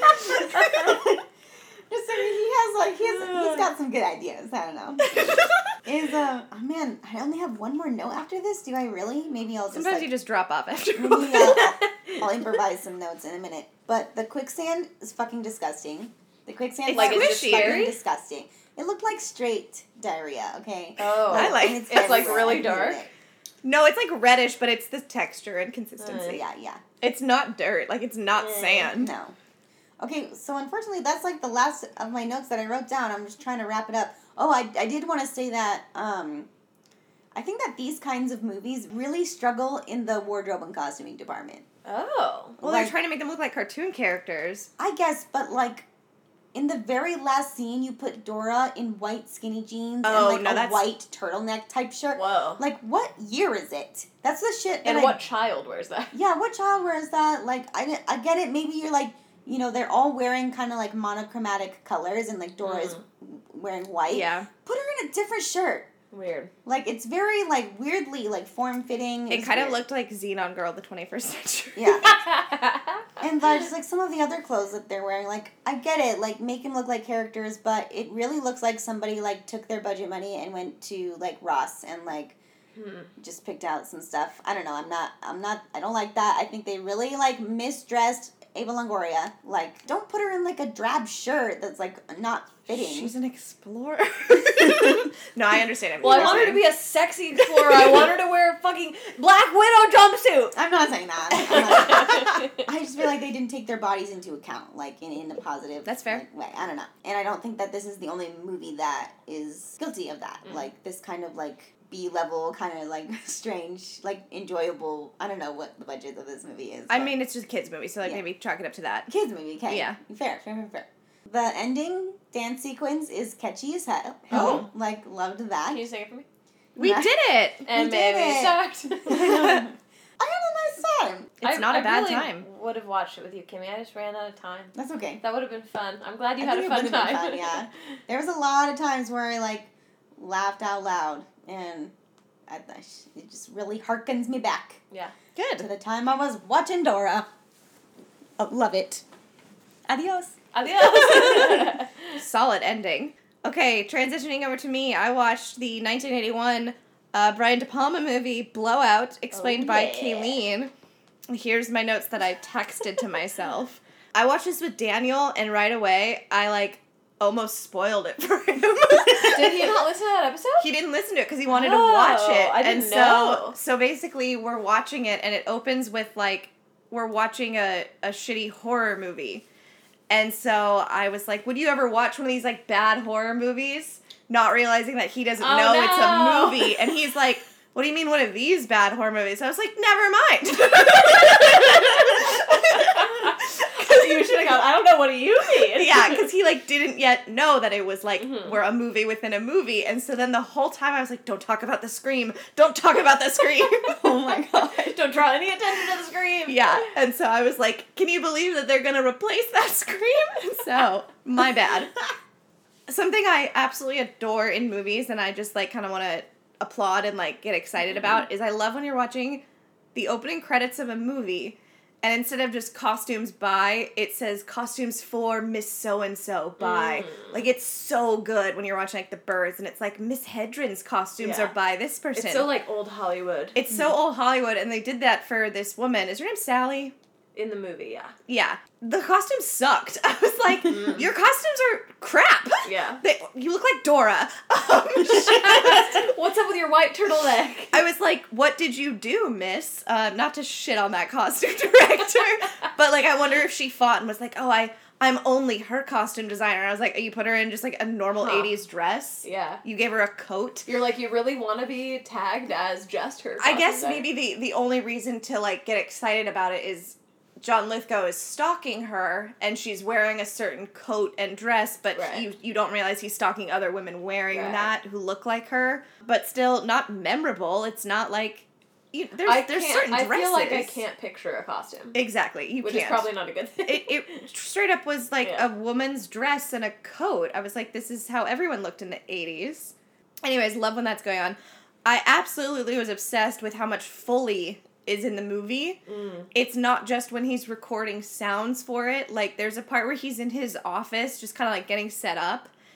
Just saying, he has like he has he's got some good ideas. I don't know. is uh oh man, I only have one more note after this. Do I really? Maybe I'll just Sometimes like, you just drop off after. maybe I'll, I'll, I'll improvise some notes in a minute. But the quicksand is fucking disgusting. The quicksand It's part like, is is it fucking scary? disgusting. It looked like straight diarrhea. Okay. Oh. I like- and it's, like, everywhere. really I hated dark? it. No, it's like reddish, but it's the texture and consistency. So yeah, yeah. It's not dirt. Like, it's not Mm. sand. No. Okay, so unfortunately, that's like the last of my notes that I wrote down. I'm just trying to wrap it up. Oh, I, I did want to say that um, I think that these kinds of movies really struggle in the wardrobe and costuming department. Oh. Well, Like- they're trying to make them look like cartoon characters. I guess, but like in the very last scene, you put Dora in white skinny jeans Oh, and like no, a that's- white turtleneck type shirt. Whoa. Like, what year is it? That's the shit that And I what child wears that? Yeah, what child wears that? Like, I, di- I get it. Maybe you're like, you know, they're all wearing kind of like monochromatic colors, and like Dora is wearing white. Yeah. Put her in a different shirt. Weird. Like, it's very like weirdly like form fitting. It kind of looked like Xenon Girl of the twenty-first century. Yeah. And there's like some of the other clothes that they're wearing. Like, I get it. Like, make them look like characters, but it really looks like somebody like took their budget money and went to like Ross and like. Hmm. Just picked out some stuff. I don't know. I'm not. I'm not. I don't like that. I think they really like misdressed Ava Longoria. Like, don't put her in like a drab shirt that's like not fitting. She's an explorer. No, I understand. Well, I want her to be a sexy explorer. I want her to wear a fucking Black Widow jumpsuit. I'm not saying that. I'm not- I just feel like they didn't take their bodies into account, like in, in a positive. That's fair. like, way. I don't know, and I don't think that this is the only movie that is guilty of that. Mm. Like this kind of like B level, kind of like strange, like enjoyable. I don't know what the budget of this movie is. I but- mean, it's just a kids' movie, so like Yeah. maybe chalk it up to that. kids movie, okay. Yeah. Fair, fair, fair, fair. The ending dance sequence is catchy as hell. Oh. Like, loved that. Can you sing it for me? We Yeah. did it. And We did maybe it. sucked. I had a nice time. It's I, not a I bad really time. would have watched it with you, Kimmy. I just ran out of time. That's okay. That would have been fun. I'm glad you I had a think it fun would've been time. fun, yeah. There was a lot of times where I, like, laughed out loud, and I, I, it just really harkens me back Yeah. to Good. the time I was watching Dora. Oh, love it. Adios. Adios. Solid ending. Okay, transitioning over to me, I watched the nineteen eighty-one uh, Brian De Palma movie Blowout, explained Oh, by yeah. Kayleen. Here's my notes that I texted to myself. I watched this with Daniel, and right away, I like almost spoiled it for him. Did he not listen to that episode? He didn't listen to it because he wanted Oh, to watch it. I didn't and so, know. so basically, we're watching it, and it opens with like we're watching a, a shitty horror movie. And so I was like, would you ever watch one of these like bad horror movies? Not realizing that he doesn't Oh, know no. it's a movie. And he's like, what do you mean one of these bad horror movies? I was like, never mind. You should have gone, I don't know, what do you mean? Yeah, because he like didn't yet know that it was like Mhm. we're a movie within a movie. And so then the whole time I was like, don't talk about the scream. Don't talk about the scream. Oh my god. Don't draw any attention to the scream. Yeah, and so I was like, can you believe that they're gonna replace that scream? So, my bad. Something I absolutely adore in movies and I just like kind of want to applaud and like get excited about is I love when you're watching the opening credits of a movie and instead of just costumes by, it says costumes for Miss So-and-so by. Mm. Like, it's so good when you're watching like The Birds and it's like Miss Hedren's costumes Yeah. are by this person. It's so like old Hollywood. It's so old Hollywood, and they did that for this woman. Is her name Sally? In the movie, yeah. Yeah. The costumes sucked. I was like, Mm. your costumes are crap. Yeah. They, you look like Dora. Um, What's up with your white turtleneck? I was like, what did you do, miss? Uh, not to shit on that costume director, but like, I wonder if she fought and was like, oh, I, I'm only her costume designer. And I was like, you put her in just like a normal Huh. eighties dress? Yeah. You gave her a coat? You're like, you really want to be tagged as just her. I guess costume maybe the, the only reason to like get excited about it is John Lithgow is stalking her and she's wearing a certain coat and dress, but Right. you you don't realize he's stalking other women wearing Right. that who look like her, but still not memorable. It's not like you, there's I there's can't- certain I dresses. feel like I can't picture a costume. Exactly, you which can't. is probably not a good thing. it, it straight up was like Yeah. a woman's dress and a coat. I was like, this is how everyone looked in the eighties. Anyways, love when that's going on. I absolutely was obsessed with how much Foley is in the movie. Mm. It's not just when he's recording sounds for it. Like, there's a part where he's in his office just kind of like getting set up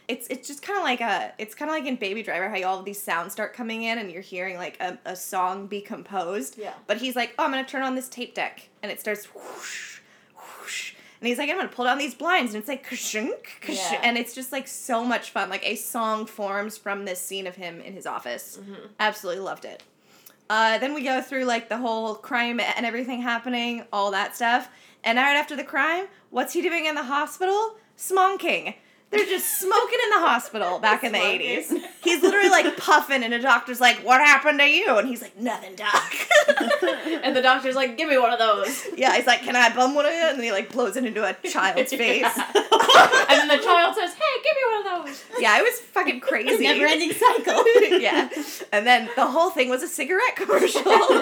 It's it's just kind of like a it's kind of like in Baby Driver how all of these sounds start coming in and you're hearing like a, a song be composed. Yeah. But he's like, oh, I'm gonna turn on this tape deck, and it starts whoosh, whoosh, and he's like, I'm gonna pull down these blinds, and it's like ka-shunk, ka-shunk, Yeah. and it's just like so much fun. Like a song forms from this scene of him in his office. Mm-hmm. Absolutely loved it. Uh, then we go through like the whole crime and everything happening, all that stuff, and right after the crime, what's he doing in the hospital? Smonking. They're just smoking in the hospital back in the Smoking. eighties. He's literally like puffing, and a doctor's like, "What happened to you?" And he's like, "Nothing, doc." And the doctor's like, give me one of those. Yeah, he's like, "Can I bum one of you?" And then he like blows it into a child's face. Yeah. And then the child says, hey, give me one of those. Yeah, it was fucking crazy. Never ending cycle. Yeah, and then the whole thing was a cigarette commercial.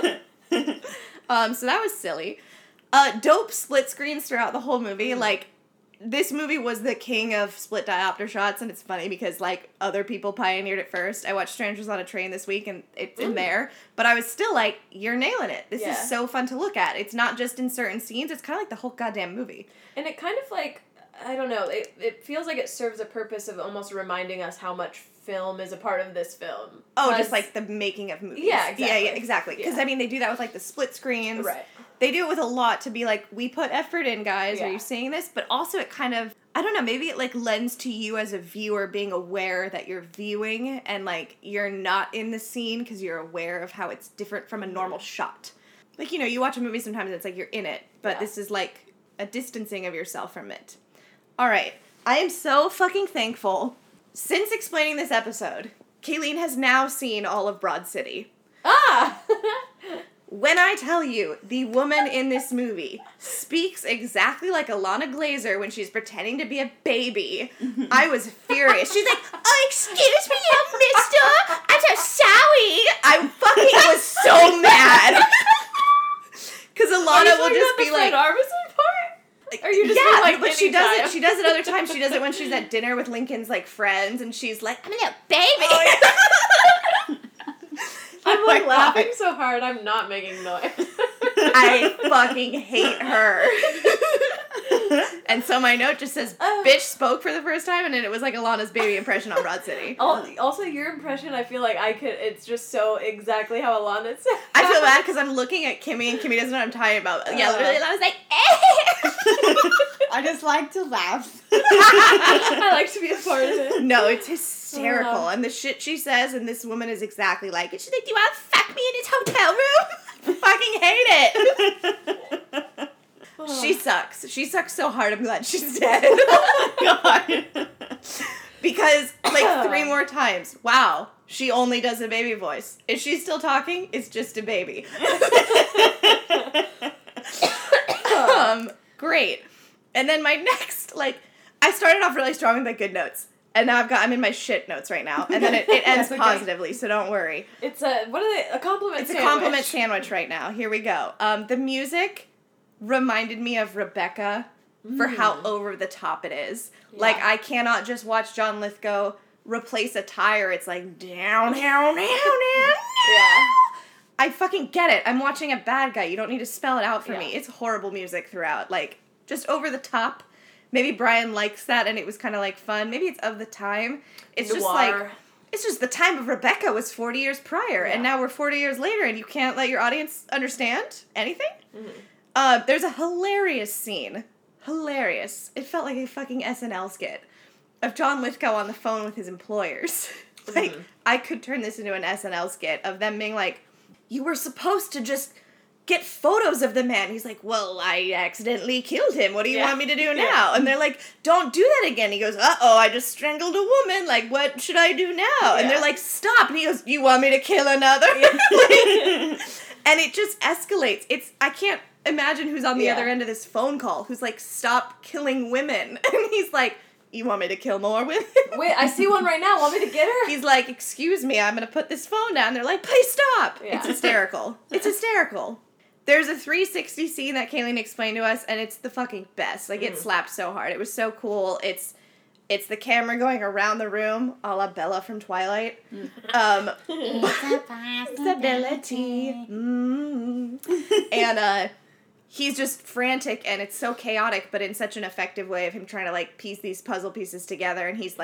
um, so that was silly. Uh, dope split screens throughout the whole movie. Like, this movie was the king of split diopter shots, and it's funny because, like, other people pioneered it first. I watched Strangers on a Train this week, and it's in Mm. there, but I was still like, you're nailing it. This Yeah. is so fun to look at. It's not just in certain scenes, it's kind of like the whole goddamn movie. And it kind of like, I don't know, it, it feels like it serves a purpose of almost reminding us how much film is a part of this film. Oh, 'Cause- just like the making of movies. Yeah, Yeah, exactly. yeah, exactly. Because, Yeah. I mean, they do that with, like, the split screens. Right. They do it with a lot to be like, we put effort in, guys. Yeah. Are you seeing this? But also it kind of, I don't know, maybe it like lends to you as a viewer being aware that you're viewing and like you're not in the scene because you're aware of how it's different from a normal shot. Like, you know, you watch a movie sometimes and it's like you're in it, but Yeah. this is like a distancing of yourself from it. All right. I am so fucking thankful. Since explaining this episode, Kayleen has now seen all of Broad City. Ah! When I tell you, the woman in this movie speaks exactly like Alana Glazer when she's pretending to be a baby, I was furious. She's like, oh, excuse me, mister, I'm so sorry. I fucking was so mad. Because Are you Alana will talking just about be the like... Fred Armisen part? Or you just yeah, mean, like, but she does anytime? it. She does it other times. She does it when she's at dinner with Lincoln's like friends, and she's like, "I'm a little baby." Oh, I'm Oh my like laughing God. so hard I'm not making noise. I fucking hate her. And so my note just says, Oh. "Bitch spoke for the first time," and then it was like Alana's baby impression on Broad City. Al- Also, your impression, I feel like I could. It's just so exactly how Alana said. I feel bad because I'm looking at Kimmy, and Kimmy doesn't know what I'm talking about. Yeah, Uh. literally, Alana's like, eh. I just like to laugh. I like to be a part of it. No, it's hysterical. Oh. And the shit she says, and this woman is exactly like it. She's like, "Do you want to fuck me in his hotel room?" I fucking hate it. She sucks. She sucks so hard, I'm glad she's dead. God. Because, like, three more times. Wow. She only does a baby voice. Is she still talking? It's just a baby. um, great. And then my next, like, I started off really strong with my good notes. And now I've got, I'm in my shit notes right now. And then it, it ends That's okay. positively, so don't worry. It's a what are they? A compliment. It's a sandwich. compliment sandwich right now. Here we go. Um, the music reminded me of Rebecca for how over the top it is. Like, Yeah. I cannot just watch John Lithgow replace a tire. It's like, down, down, down, down. Yeah. I fucking get it. I'm watching a bad guy. You don't need to spell it out for Yeah. me. It's horrible music throughout. Like, just over the top. Maybe Brian likes that and it was kind of like fun. Maybe it's of the time. It's just Noir. like, it's just the time of Rebecca was forty years prior, and Yeah. now we're forty years later, and you can't let your audience understand anything? Mhm. Uh, there's a hilarious scene. Hilarious. It felt like a fucking S N L skit of John Lithgow on the phone with his employers. Like, Mhm. I could turn this into an S N L skit of them being like, you were supposed to just get photos of the man. He's like, well, I accidentally killed him. What do you Yeah. want me to do now? Yeah. And they're like, don't do that again. He goes, uh-oh, I just strangled a woman. Like, what should I do now? And Yeah. they're like, stop. And he goes, you want me to kill another? Like, and it just escalates. It's, I can't imagine who's on the Yeah. other end of this phone call who's like, stop killing women. And he's like, you want me to kill more women? Wait, I see one right now. Want me to get her? He's like, excuse me, I'm going to put this phone down. They're like, please stop. Yeah. It's hysterical. It's hysterical. There's a three sixty scene that Kayleen explained to us, and it's the fucking best. Like, it Mm. slapped so hard. It was so cool. It's it's the camera going around the room, a la Bella from Twilight. Um, Stability. Mm. And uh, he's just frantic, and it's so chaotic, but in such an effective way of him trying to, like, piece these puzzle pieces together. And he's like,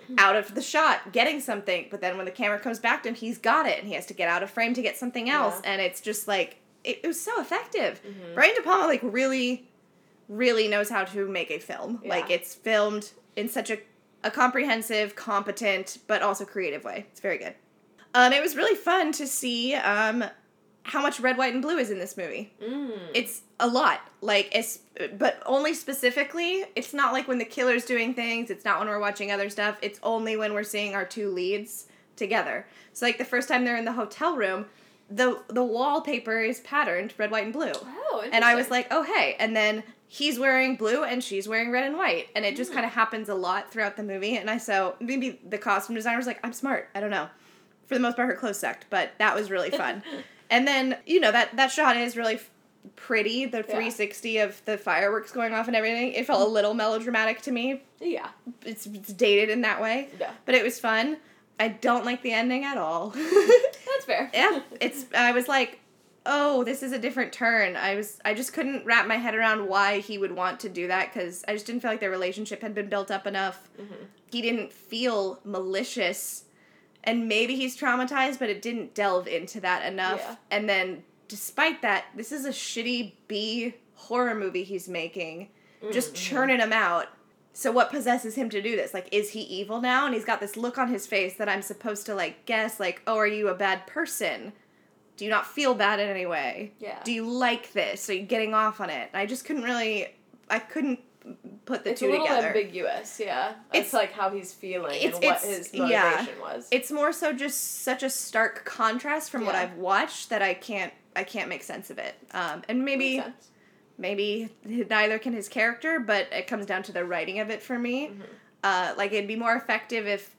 out of the shot getting something, but then when the camera comes back to him, he's got it, and he has to get out of frame to get something else, Yeah. and it's just like, it, it was so effective. Mm-hmm. Brian De Palma, like, really, really knows how to make a film. Yeah. Like, it's filmed in such a, a comprehensive, competent, but also creative way. It's very good. Um, it was really fun to see um, how much red, white, and blue is in this movie. Mm. It's a lot. Like, it's, but only specifically, it's not like when the killer's doing things, it's not when we're watching other stuff, it's only when we're seeing our two leads together. So, like, the first time they're in the hotel room, the the wallpaper is patterned red, white, and blue. Oh, And I was interesting. like, oh, hey. And then he's wearing blue and she's wearing red and white. And it just Mm. kind of happens a lot throughout the movie. And I, so maybe the costume designer was like, I'm smart. I don't know. For the most part, her clothes sucked, but that was really fun. And then, you know, that, that shot is really f- pretty, the three sixty of the fireworks going off and everything. It felt a little melodramatic to me. Yeah. It's, it's dated in that way. Yeah. But it was fun. I don't like the ending at all. That's fair. Yeah, it's, I was like, oh, this is a different turn. I was, I just couldn't wrap my head around why he would want to do that, because I just didn't feel like their relationship had been built up enough. Mm-hmm. He didn't feel malicious, and maybe he's traumatized, but it didn't delve into that enough. Yeah. And then, despite that, this is a shitty B horror movie he's making, just Mm-hmm. churning them out. So what possesses him to do this? Like, is he evil now? And he's got this look on his face that I'm supposed to, like, guess, like, oh, are you a bad person? Do you not feel bad in any way? Yeah. Do you like this? Are you getting off on it? And I just couldn't really, I couldn't put the It's two a little together. ambiguous, yeah. It's, It's- like how he's feeling it's- and what it's- his motivation yeah. was. It's more so just such a stark contrast from what Yeah. I've watched that I can't, I can't make sense of it. Um, and maybe... Makes sense. Maybe neither can his character, but it comes down to the writing of it for me. Mm-hmm. Uh, like, it'd be more effective if,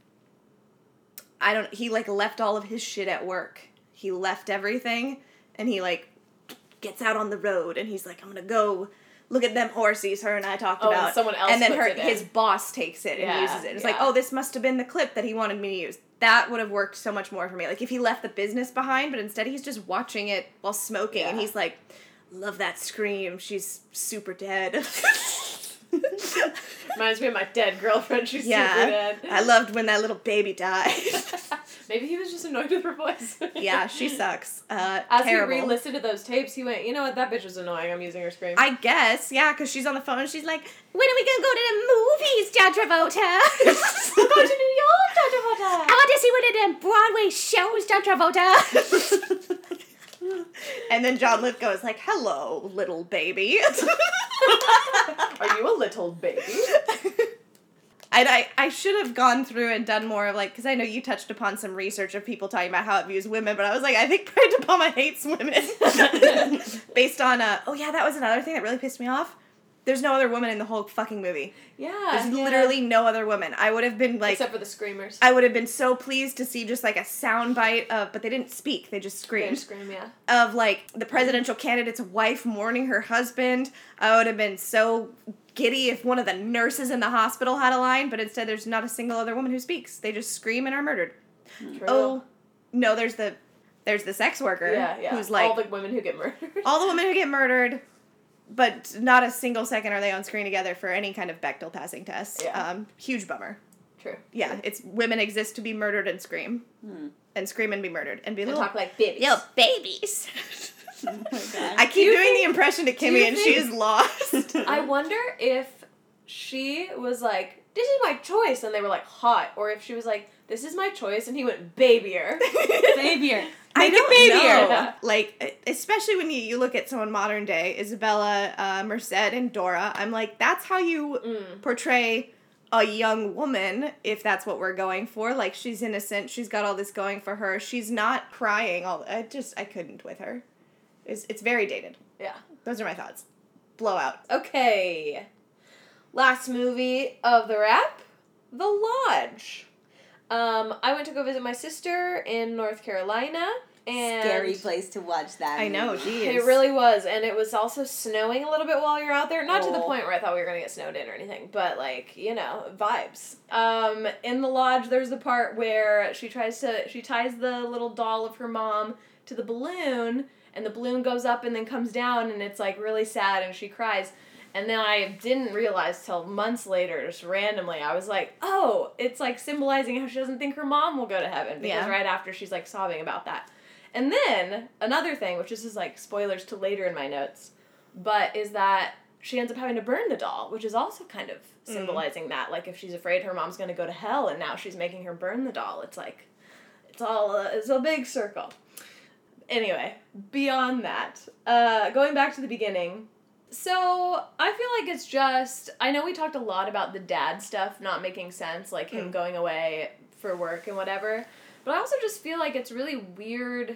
I don't, he, like, left all of his shit at work. He left everything, and he, like, gets out on the road, and he's like, I'm gonna go look at them horsies her and I talked Oh, and about. someone else And then puts her, it in. his boss takes it and Yeah, uses it. It's like, yeah. oh, this must have been the clip that he wanted me to use. That would have worked so much more for me. Like, if he left the business behind, but instead he's just watching it while smoking, and Yeah. he's like, love that scream. She's super dead. Reminds me of my dead girlfriend. She's super yeah. dead. I loved when that little baby died. Maybe he was just annoyed with her voice. yeah, she sucks. Uh, As terrible. he re-listened to those tapes, he went, you know what, that bitch is annoying. I'm using her scream. I guess, yeah, because she's on the phone and she's like, when are we going to go to the movies, John Travolta? We're going to New York, Doctor Potter. I want to see one of them Broadway shows, John Travolta. And then John Lithgow is like, hello, little baby. Are you a little baby? And I, I should have gone through and done more of, like, because I know you touched upon some research of people talking about how it views women, but I was like, I think Brian De Palma hates women. Based on, uh, oh yeah, that was another thing that really pissed me off. There's no other woman in the whole fucking movie. Yeah. There's yeah. literally no other woman. I would have been like, Except for the screamers. I would have been so pleased to see just like a sound bite of, but they didn't speak, they just They screamed. scream, yeah. Of like the presidential candidate's wife mourning her husband. I would have been so giddy if one of the nurses in the hospital had a line, but instead there's not a single other woman who speaks. They just scream and are murdered. True. Oh, no, there's the there's the sex worker yeah, yeah. who's like all the women who get murdered. all the women who get murdered, but not a single second are they on screen together for any kind of Bechdel passing test. Yeah. Um, huge bummer. True. Yeah, it's women exist to be murdered and scream. Hmm. And scream and be murdered. And be And little, talk like babies. yo, babies. Oh my God. I keep you doing think- the impression to you Kimmy and she think- is lost. I wonder if she was like, this is my choice, and they were like, hot. Or if she was like, this is my choice, and he went, babier. Babier. I Make it don't babier. know. Like, especially when you, you look at someone modern day, Isabella, uh, Merced, and Dora, I'm like, that's how you Mm. portray a young woman, if that's what we're going for. Like, she's innocent, she's got all this going for her, she's not crying. All I just, I couldn't with her. It's, it's very dated. Yeah. Those are my thoughts. Blowout. Okay. Last movie of the wrap, The Lodge. Um, I went to go visit my sister in North Carolina, and Scary place to watch that. I know, movie. geez. it really was, and it was also snowing a little bit while you're out there. Not to the Oh. point where I thought we were gonna get snowed in or anything, but like, you know, vibes. Um, in the lodge, there's the part where she tries to she ties the little doll of her mom to the balloon, and the balloon goes up and then comes down, and it's like really sad, and she cries. And then I didn't realize till months later, just randomly, I was like, oh, it's like symbolizing how she doesn't think her mom will go to heaven. Because Yeah. right after she's like sobbing about that. And then another thing, which is just like spoilers to later in my notes, but is that she ends up having to burn the doll, which is also kind of symbolizing mm. that. Like if she's afraid her mom's going to go to hell and now she's making her burn the doll. It's like, it's all, a, it's a big circle. Anyway, beyond that, uh, going back to the beginning. So, I feel like it's just, I know we talked a lot about the dad stuff not making sense, like him mm. going away for work and whatever, but I also just feel like it's really weird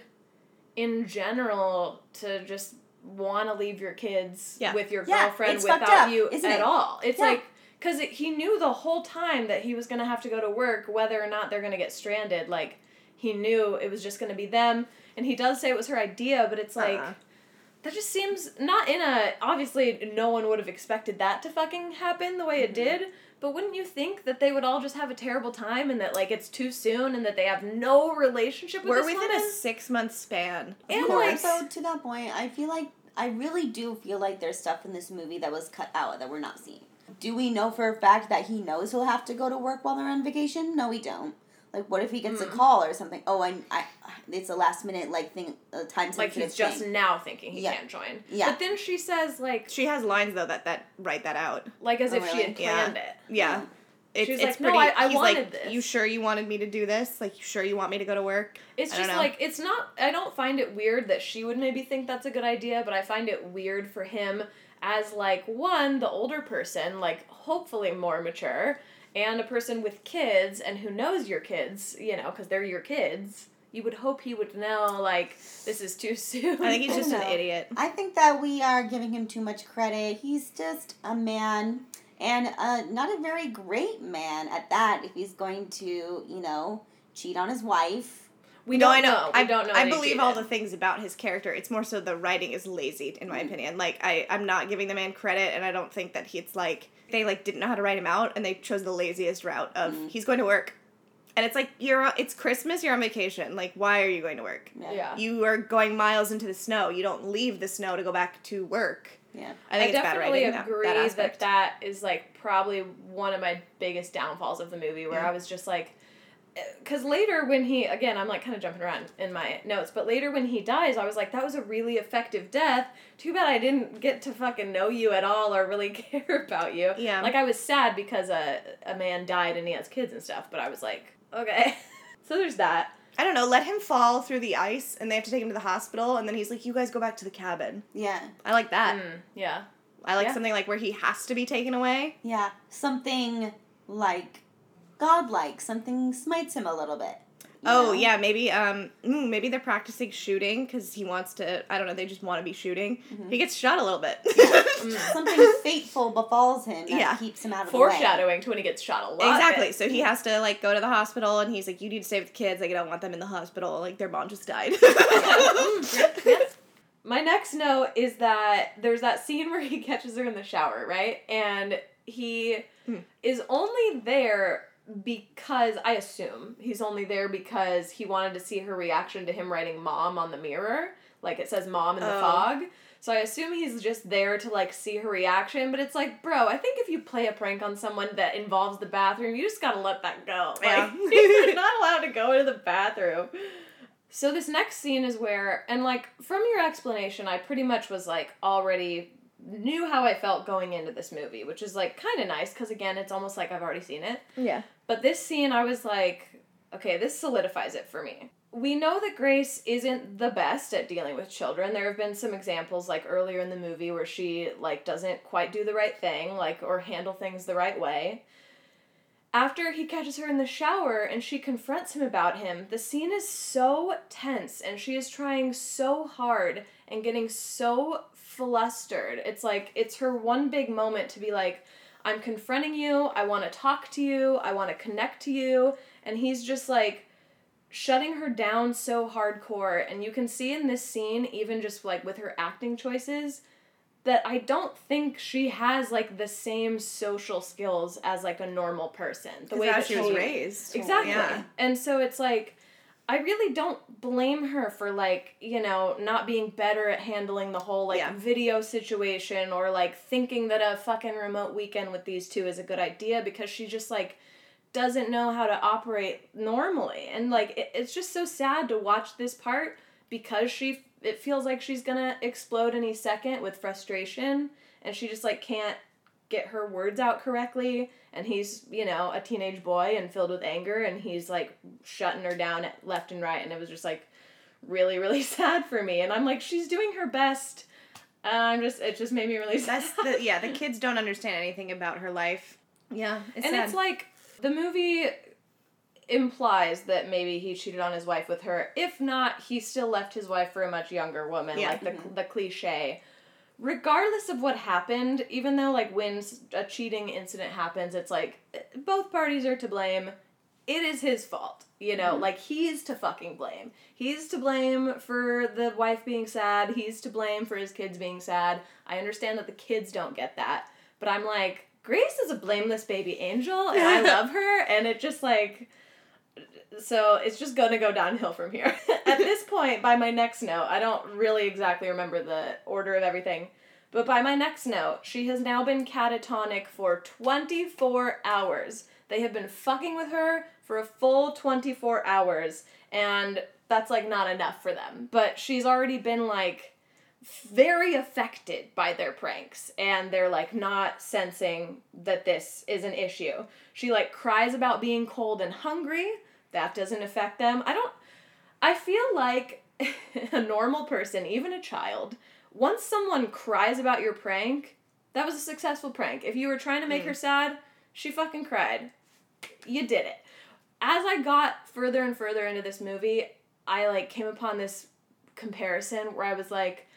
in general to just want to leave your kids yeah. with your yeah, girlfriend it's without up, you isn't at it? all. It's yeah. like, because he knew the whole time that he was going to have to go to work, whether or not they're going to get stranded, like, he knew it was just going to be them, and he does say it was her idea, but it's like... Uh-huh. That just seems, not in a, obviously no one would have expected that to fucking happen the way it did, but wouldn't you think that they would all just have a terrible time and that, like, it's too soon and that they have no relationship with We're this within woman? a six-month span. Of And, course. like, So, to that point, I feel like, I really do feel like there's stuff in this movie that was cut out that we're not seeing. Do we know for a fact that he knows he'll have to go to work while they're on vacation? No, we don't. Like, what if he gets mm. a call or something? Oh, I, I, it's a last minute, like, thing, a time sensitive Like, he's thing. just now thinking he yeah. can't join. Yeah. But then she says, like... She has lines, though, that, that write that out. Like, as oh, if really? she had planned yeah. it. Yeah. It's, She's it's like, pretty, no, I, I he's wanted like, this. You sure you wanted me to do this? Like, you sure you want me to go to work? It's I just, don't know. like, it's not... I don't find it weird that she would maybe think that's a good idea, but I find it weird for him as, like, one, the older person, like, hopefully more mature... and a person with kids, and who knows your kids, you know, because they're your kids, you would hope he would know, like, this is too soon. I think he's just an know. idiot. I think that we are giving him too much credit. He's just a man, and uh, not a very great man at that, if he's going to, you know, cheat on his wife. We no, don't I know. know. We I don't know. I believe all the things about his character. It's more so the writing is lazy, in my mm. opinion. Like, I, I'm not giving the man credit, and I don't think that he, it's like, they, like, didn't know how to write him out, and they chose the laziest route of, mm. he's going to work. And it's like, you're, it's Christmas, you're on vacation. Like, why are you going to work? Yeah. yeah. You are going miles into the snow. You don't leave the snow to go back to work. Yeah. I think I it's bad definitely writing. agree that, that, that that is, like, probably one of my biggest downfalls of the movie, where yeah. I was just like, because later when he, again, I'm like kind of jumping around in my notes, but later when he dies, I was like, that was a really effective death. Too bad I didn't get to fucking know you at all or really care about you. Yeah. Like, I was sad because a, a man died and he has kids and stuff, but I was like, okay. So there's that. I don't know, let him fall through the ice, and they have to take him to the hospital, and then he's like, you guys go back to the cabin. Yeah. I like that. Mm, yeah. I like yeah. something like where he has to be taken away. Yeah. Something, like, godlike. Something smites him a little bit. Oh, know? yeah, maybe um, mm, maybe they're practicing shooting, because he wants to, I don't know, they just want to be shooting. Mm-hmm. He gets shot a little bit. Yeah. Something fateful befalls him that yeah. keeps him out of the way. Foreshadowing to when he gets shot a lot. Exactly, so he has to, like, go to the hospital, and he's like, you need to stay with the kids, like, I don't want them in the hospital, like, their mom just died. mm, yes. My next note is that there's that scene where he catches her in the shower, right? And he hmm. is only there because, I assume, he's only there because he wanted to see her reaction to him writing mom on the mirror. Like, it says mom in the oh. fog. So I assume he's just there to, like, see her reaction. But it's like, bro, I think if you play a prank on someone that involves the bathroom, you just gotta let that go. Yeah. Like, you're not allowed to go into the bathroom. So this next scene is where, and, like, from your explanation, I pretty much was, like, already knew how I felt going into this movie, which is, like, kind of nice, because, again, it's almost like I've already seen it. Yeah. But this scene, I was like, okay, this solidifies it for me. We know that Grace isn't the best at dealing with children. There have been some examples, like, earlier in the movie where she, like, doesn't quite do the right thing, like, or handle things the right way. After he catches her in the shower and she confronts him about him, the scene is so tense and she is trying so hard and getting so flustered. It's like, it's her one big moment to be like, I'm confronting you, I want to talk to you, I want to connect to you, and he's just like shutting her down so hardcore, and you can see in this scene, even just like with her acting choices, that I don't think she has, like, the same social skills as, like, a normal person. The way that she was raised. Exactly. Yeah. And so it's like, I really don't blame her for, like, you know, not being better at handling the whole, like, Yeah. video situation or, like, thinking that a fucking remote weekend with these two is a good idea because she just, like, doesn't know how to operate normally. And, like, it, it's just so sad to watch this part because she, it feels like she's gonna explode any second with frustration and she just, like, can't get her words out correctly, and he's, you know, a teenage boy and filled with anger, and he's, like, shutting her down left and right, and it was just, like, really, really sad for me, and I'm like, she's doing her best, and I'm just, it just made me really sad. That's the, yeah, the kids don't understand anything about her life. Yeah, it's And sad. it's like, the movie implies that maybe he cheated on his wife with her. If not, he still left his wife for a much younger woman, Yeah. like the Mhm. the cliche. Regardless of what happened, even though, like, when a cheating incident happens, it's like, both parties are to blame. It is his fault, you know? Mhm. Like, he's to fucking blame. He's to blame for the wife being sad. He's to blame for his kids being sad. I understand that the kids don't get that. But I'm like, Grace is a blameless baby angel, and I love her, and it just, like... So, it's just gonna go downhill from here. At this point, by my next note, I don't really exactly remember the order of everything, but by my next note, she has now been catatonic for twenty-four hours. They have been fucking with her for a full twenty-four hours, and that's, like, not enough for them. But she's already been, like, very affected by their pranks, and they're, like, not sensing that this is an issue. She, like, cries about being cold and hungry. That doesn't affect them. I don't... I feel like a normal person, even a child, once someone cries about your prank, that was a successful prank. If you were trying to make Mm. her sad, she fucking cried. You did it. As I got further and further into this movie, I, like, came upon this comparison where I was like,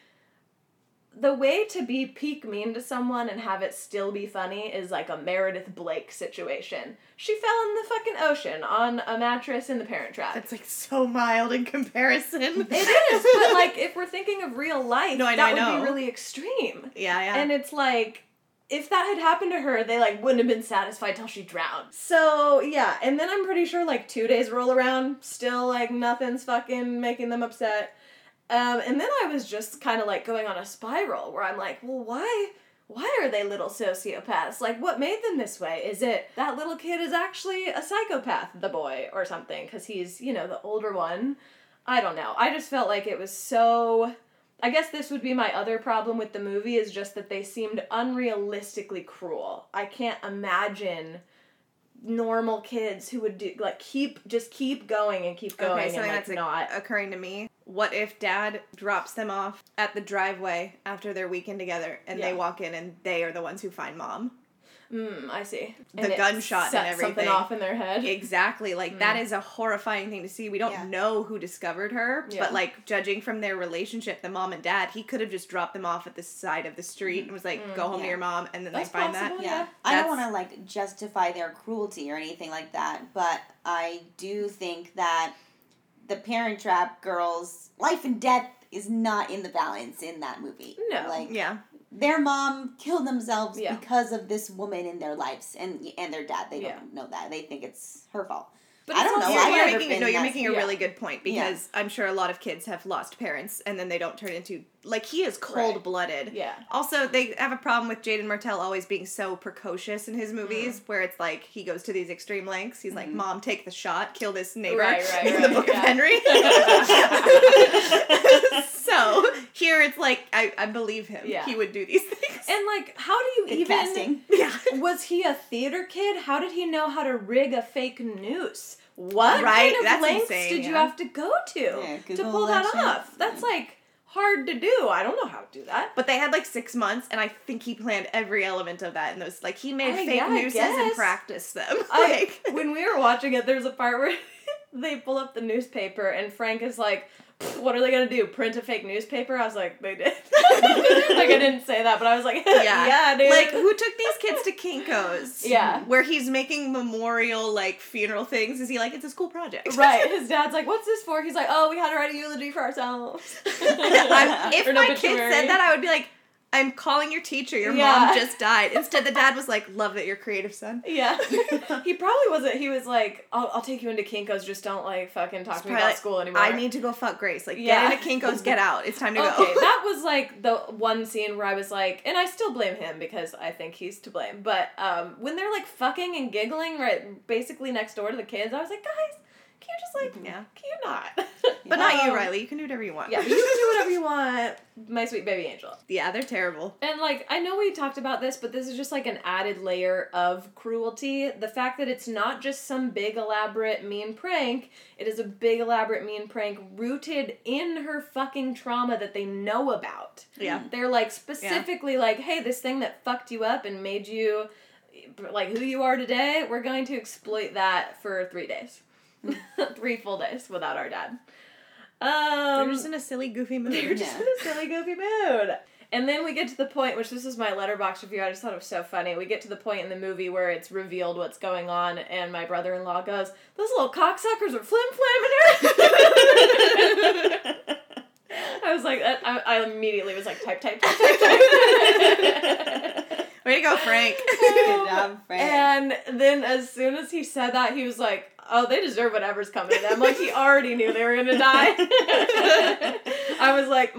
the way to be peak mean to someone and have it still be funny is like a Meredith Blake situation. She fell in the fucking ocean on a mattress in the Parent Trap. That's, like, so mild in comparison. It is, but, like, if we're thinking of real life, No, I know, that I would know. be really extreme. Yeah, yeah. And it's like, if that had happened to her, they, like, wouldn't have been satisfied till she drowned. So, yeah, and then I'm pretty sure, like, two days roll around, still, like, nothing's fucking making them upset. Um, and then I was just kind of, like, going on a spiral where I'm like, well, why... Why are they little sociopaths? Like, what made them this way? Is it that little kid is actually a psychopath, the boy, or something, because he's, you know, the older one? I don't know. I just felt like it was so... I guess this would be my other problem with the movie, is just that they seemed unrealistically cruel. I can't imagine normal kids who would do, like, keep, just keep going and keep going Okay, and, something like, that's not... occurring to me. What if Dad drops them off at the driveway after their weekend together, and Yeah. they walk in and they are the ones who find Mom? Mm, I see. The And it gunshot and sets something everything. off in their head. Exactly. Like, Mm. that is a horrifying thing to see. We don't Yeah. know who discovered her, Yeah. but, like, judging from their relationship, the mom and dad, he could have just dropped them off at the side of the street and was like, Mm. go home Yeah. to your mom, and then That's they find possible. that. Yeah. Yeah. I don't That's- want to, like, justify their cruelty or anything like that, but I do think that the Parent Trap girls' life and death is not in the balance in that movie. No. Like, Yeah. their mom killed themselves Yeah. because of this woman in their lives, and and their dad. They Yeah. don't know that. They think it's her fault. But I it's don't know. also- You're, I've you're never making, been no, you're that- making a yeah. really good point, Yeah. because I'm sure a lot of kids have lost parents, and then they don't turn into, like, he is cold-blooded. Yeah. Also, they have a problem with Jaden Martell always being so precocious in his movies, where it's like he goes to these extreme lengths. He's like, Mhm. "Mom, take the shot, kill this neighbor," Right, right, in the right, Book yeah. of Henry. So here it's like I, I believe him. Yeah. He would do these things. And, like, how do you Good even... casting. Yeah. Was he a theater kid? How did he know how to rig a fake noose? What Right? kind of That's lengths insane, did you yeah. have to go to Yeah, to Google pull that that shit. off? That's, like, hard to do. I don't know how to do that. But they had like six months, and I think he planned every element of that. And those, like, he made I- fake yeah, I nooses and guess. practiced them. I, like, when we were watching it, there's a part where they pull up the newspaper, and Frank is like, "Pfft, what are they gonna do? Print a fake newspaper?" I was like, they did. Like, I didn't say that, but I was like, yeah, yeah, dude. Like, who took these kids to Kinko's? Yeah. Where he's making memorial, like, funeral things. Is he like, it's a school project? Right. His dad's like, what's this for? He's like, oh, we had to write a eulogy for ourselves. I, if Or an my kid obituary. said that, I would be like, I'm calling your teacher. Your Yeah. mom just died. Instead, the dad was like, love that you're creative, son. Yeah. He probably wasn't. He was like, I'll, I'll take you into Kinko's. Just don't, like, fucking talk It's to me probably about like, school anymore. I need to go fuck Grace. Like, Yeah. get into Kinko's, get out. It's time to Okay, go. that was, like, the one scene where I was like, and I still blame him because I think he's to blame, but um, when they're, like, fucking and giggling right basically next door to the kids, I was like, guys, can you just, like, Yeah. can you not? But not you, Um, Riley. You can do whatever you want. Yeah, you can do whatever you want, my sweet baby angel. Yeah, they're terrible. And, like, I know we talked about this, but this is just, like, an added layer of cruelty. The fact that it's not just some big, elaborate, mean prank. It is a big, elaborate, mean prank rooted in her fucking trauma that they know about. Yeah. They're, like, specifically like, hey, this thing that fucked you up and made you, like, who you are today, we're going to exploit that for three days. Three full days without our dad. Um, They're just in a silly, goofy mood. they're just Yeah. in a silly, goofy mood. And then we get to the point, which this is my letterbox review, I just thought it was so funny. We get to the point in the movie where it's revealed what's going on, and my brother-in-law goes, those little cocksuckers are flim-flamming her! I was like, I, I immediately was like, type, type, type, type, type. Way to go, Frank. Good job, Frank. And then as soon as he said that, he was like, oh, they deserve whatever's coming to them. Like, he already knew they were going to die. I was like,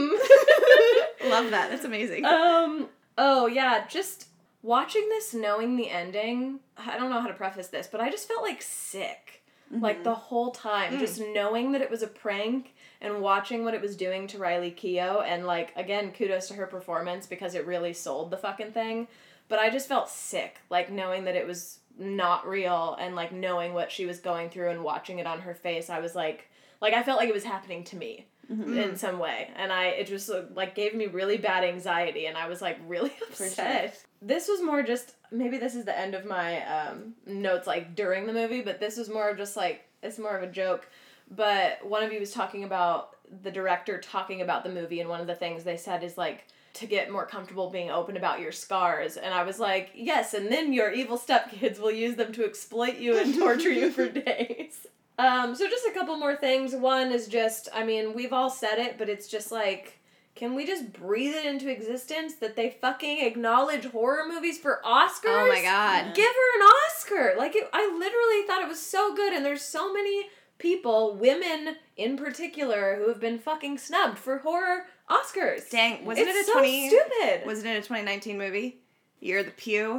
mm-hmm. Love that. That's amazing. Um, oh, yeah, just watching this, knowing the ending, I don't know how to preface this, but I just felt, like, sick. Mm-hmm. Like, the whole time. Mm. Just knowing that it was a prank and watching what it was doing to Riley Keough. And, like, again, kudos to her performance because it really sold the fucking thing. But I just felt sick, like, knowing that it was not real and, like, knowing what she was going through and watching it on her face. I was like, like, I felt like it was happening to me. Mm-hmm. In some way, and I it just like gave me really bad anxiety, and I was like really upset. sure. This was more just maybe this is the end of my um, notes like during the movie, but this was more of just like it's more of a joke. But one of you was talking about the director talking about the movie, and one of the things they said is like to get more comfortable being open about your scars, and I was like, yes, and then your evil stepkids will use them to exploit you and torture you for days. Um, so just a couple more things. One is just, I mean, we've all said it, but it's just like, can we just breathe it into existence that they fucking acknowledge horror movies for Oscars? Oh my god. Give her an Oscar! Like, it, I literally thought it was so good, and there's so many people, women in particular, who have been fucking snubbed for horror Oscars. Dang, wasn't it's it a so twenty? stupid. Wasn't it a twenty nineteen movie? Year of the Pew.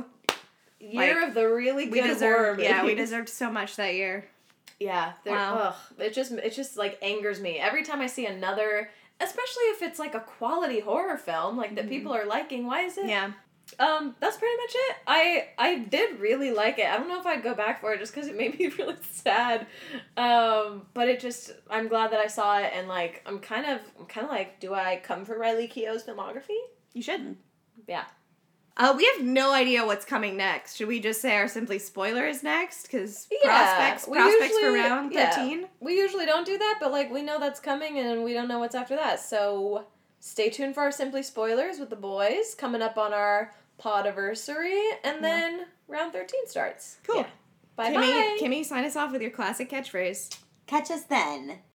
Year like, of the really We good horror deserved. Yeah, we movies. deserved so much that year. Yeah, they're, Wow. ugh, it just it just like angers me every time I see another, especially if it's like a quality horror film like that Mhm. people are liking. Why is it? Yeah. Um, that's pretty much it. I I did really like it. I don't know if I'd go back for it just because it made me really sad. Um, but it just I'm glad that I saw it, and like I'm kind of I'm kind of like, do I come for Riley Keough's filmography? You should. Yeah. Uh, we have no idea what's coming next. Should we just say our Simply Spoiler is next? Because Yeah, prospects, we prospects for usually- round yeah. thirteen. We usually don't do that, but like we know that's coming and we don't know what's after that. So stay tuned for our Simply Spoilers with the boys coming up on our podiversary, and then round thirteen starts. Cool. Yeah. Bye Kimmy, bye. Kimmy, sign us off with your classic catchphrase. Catch us then.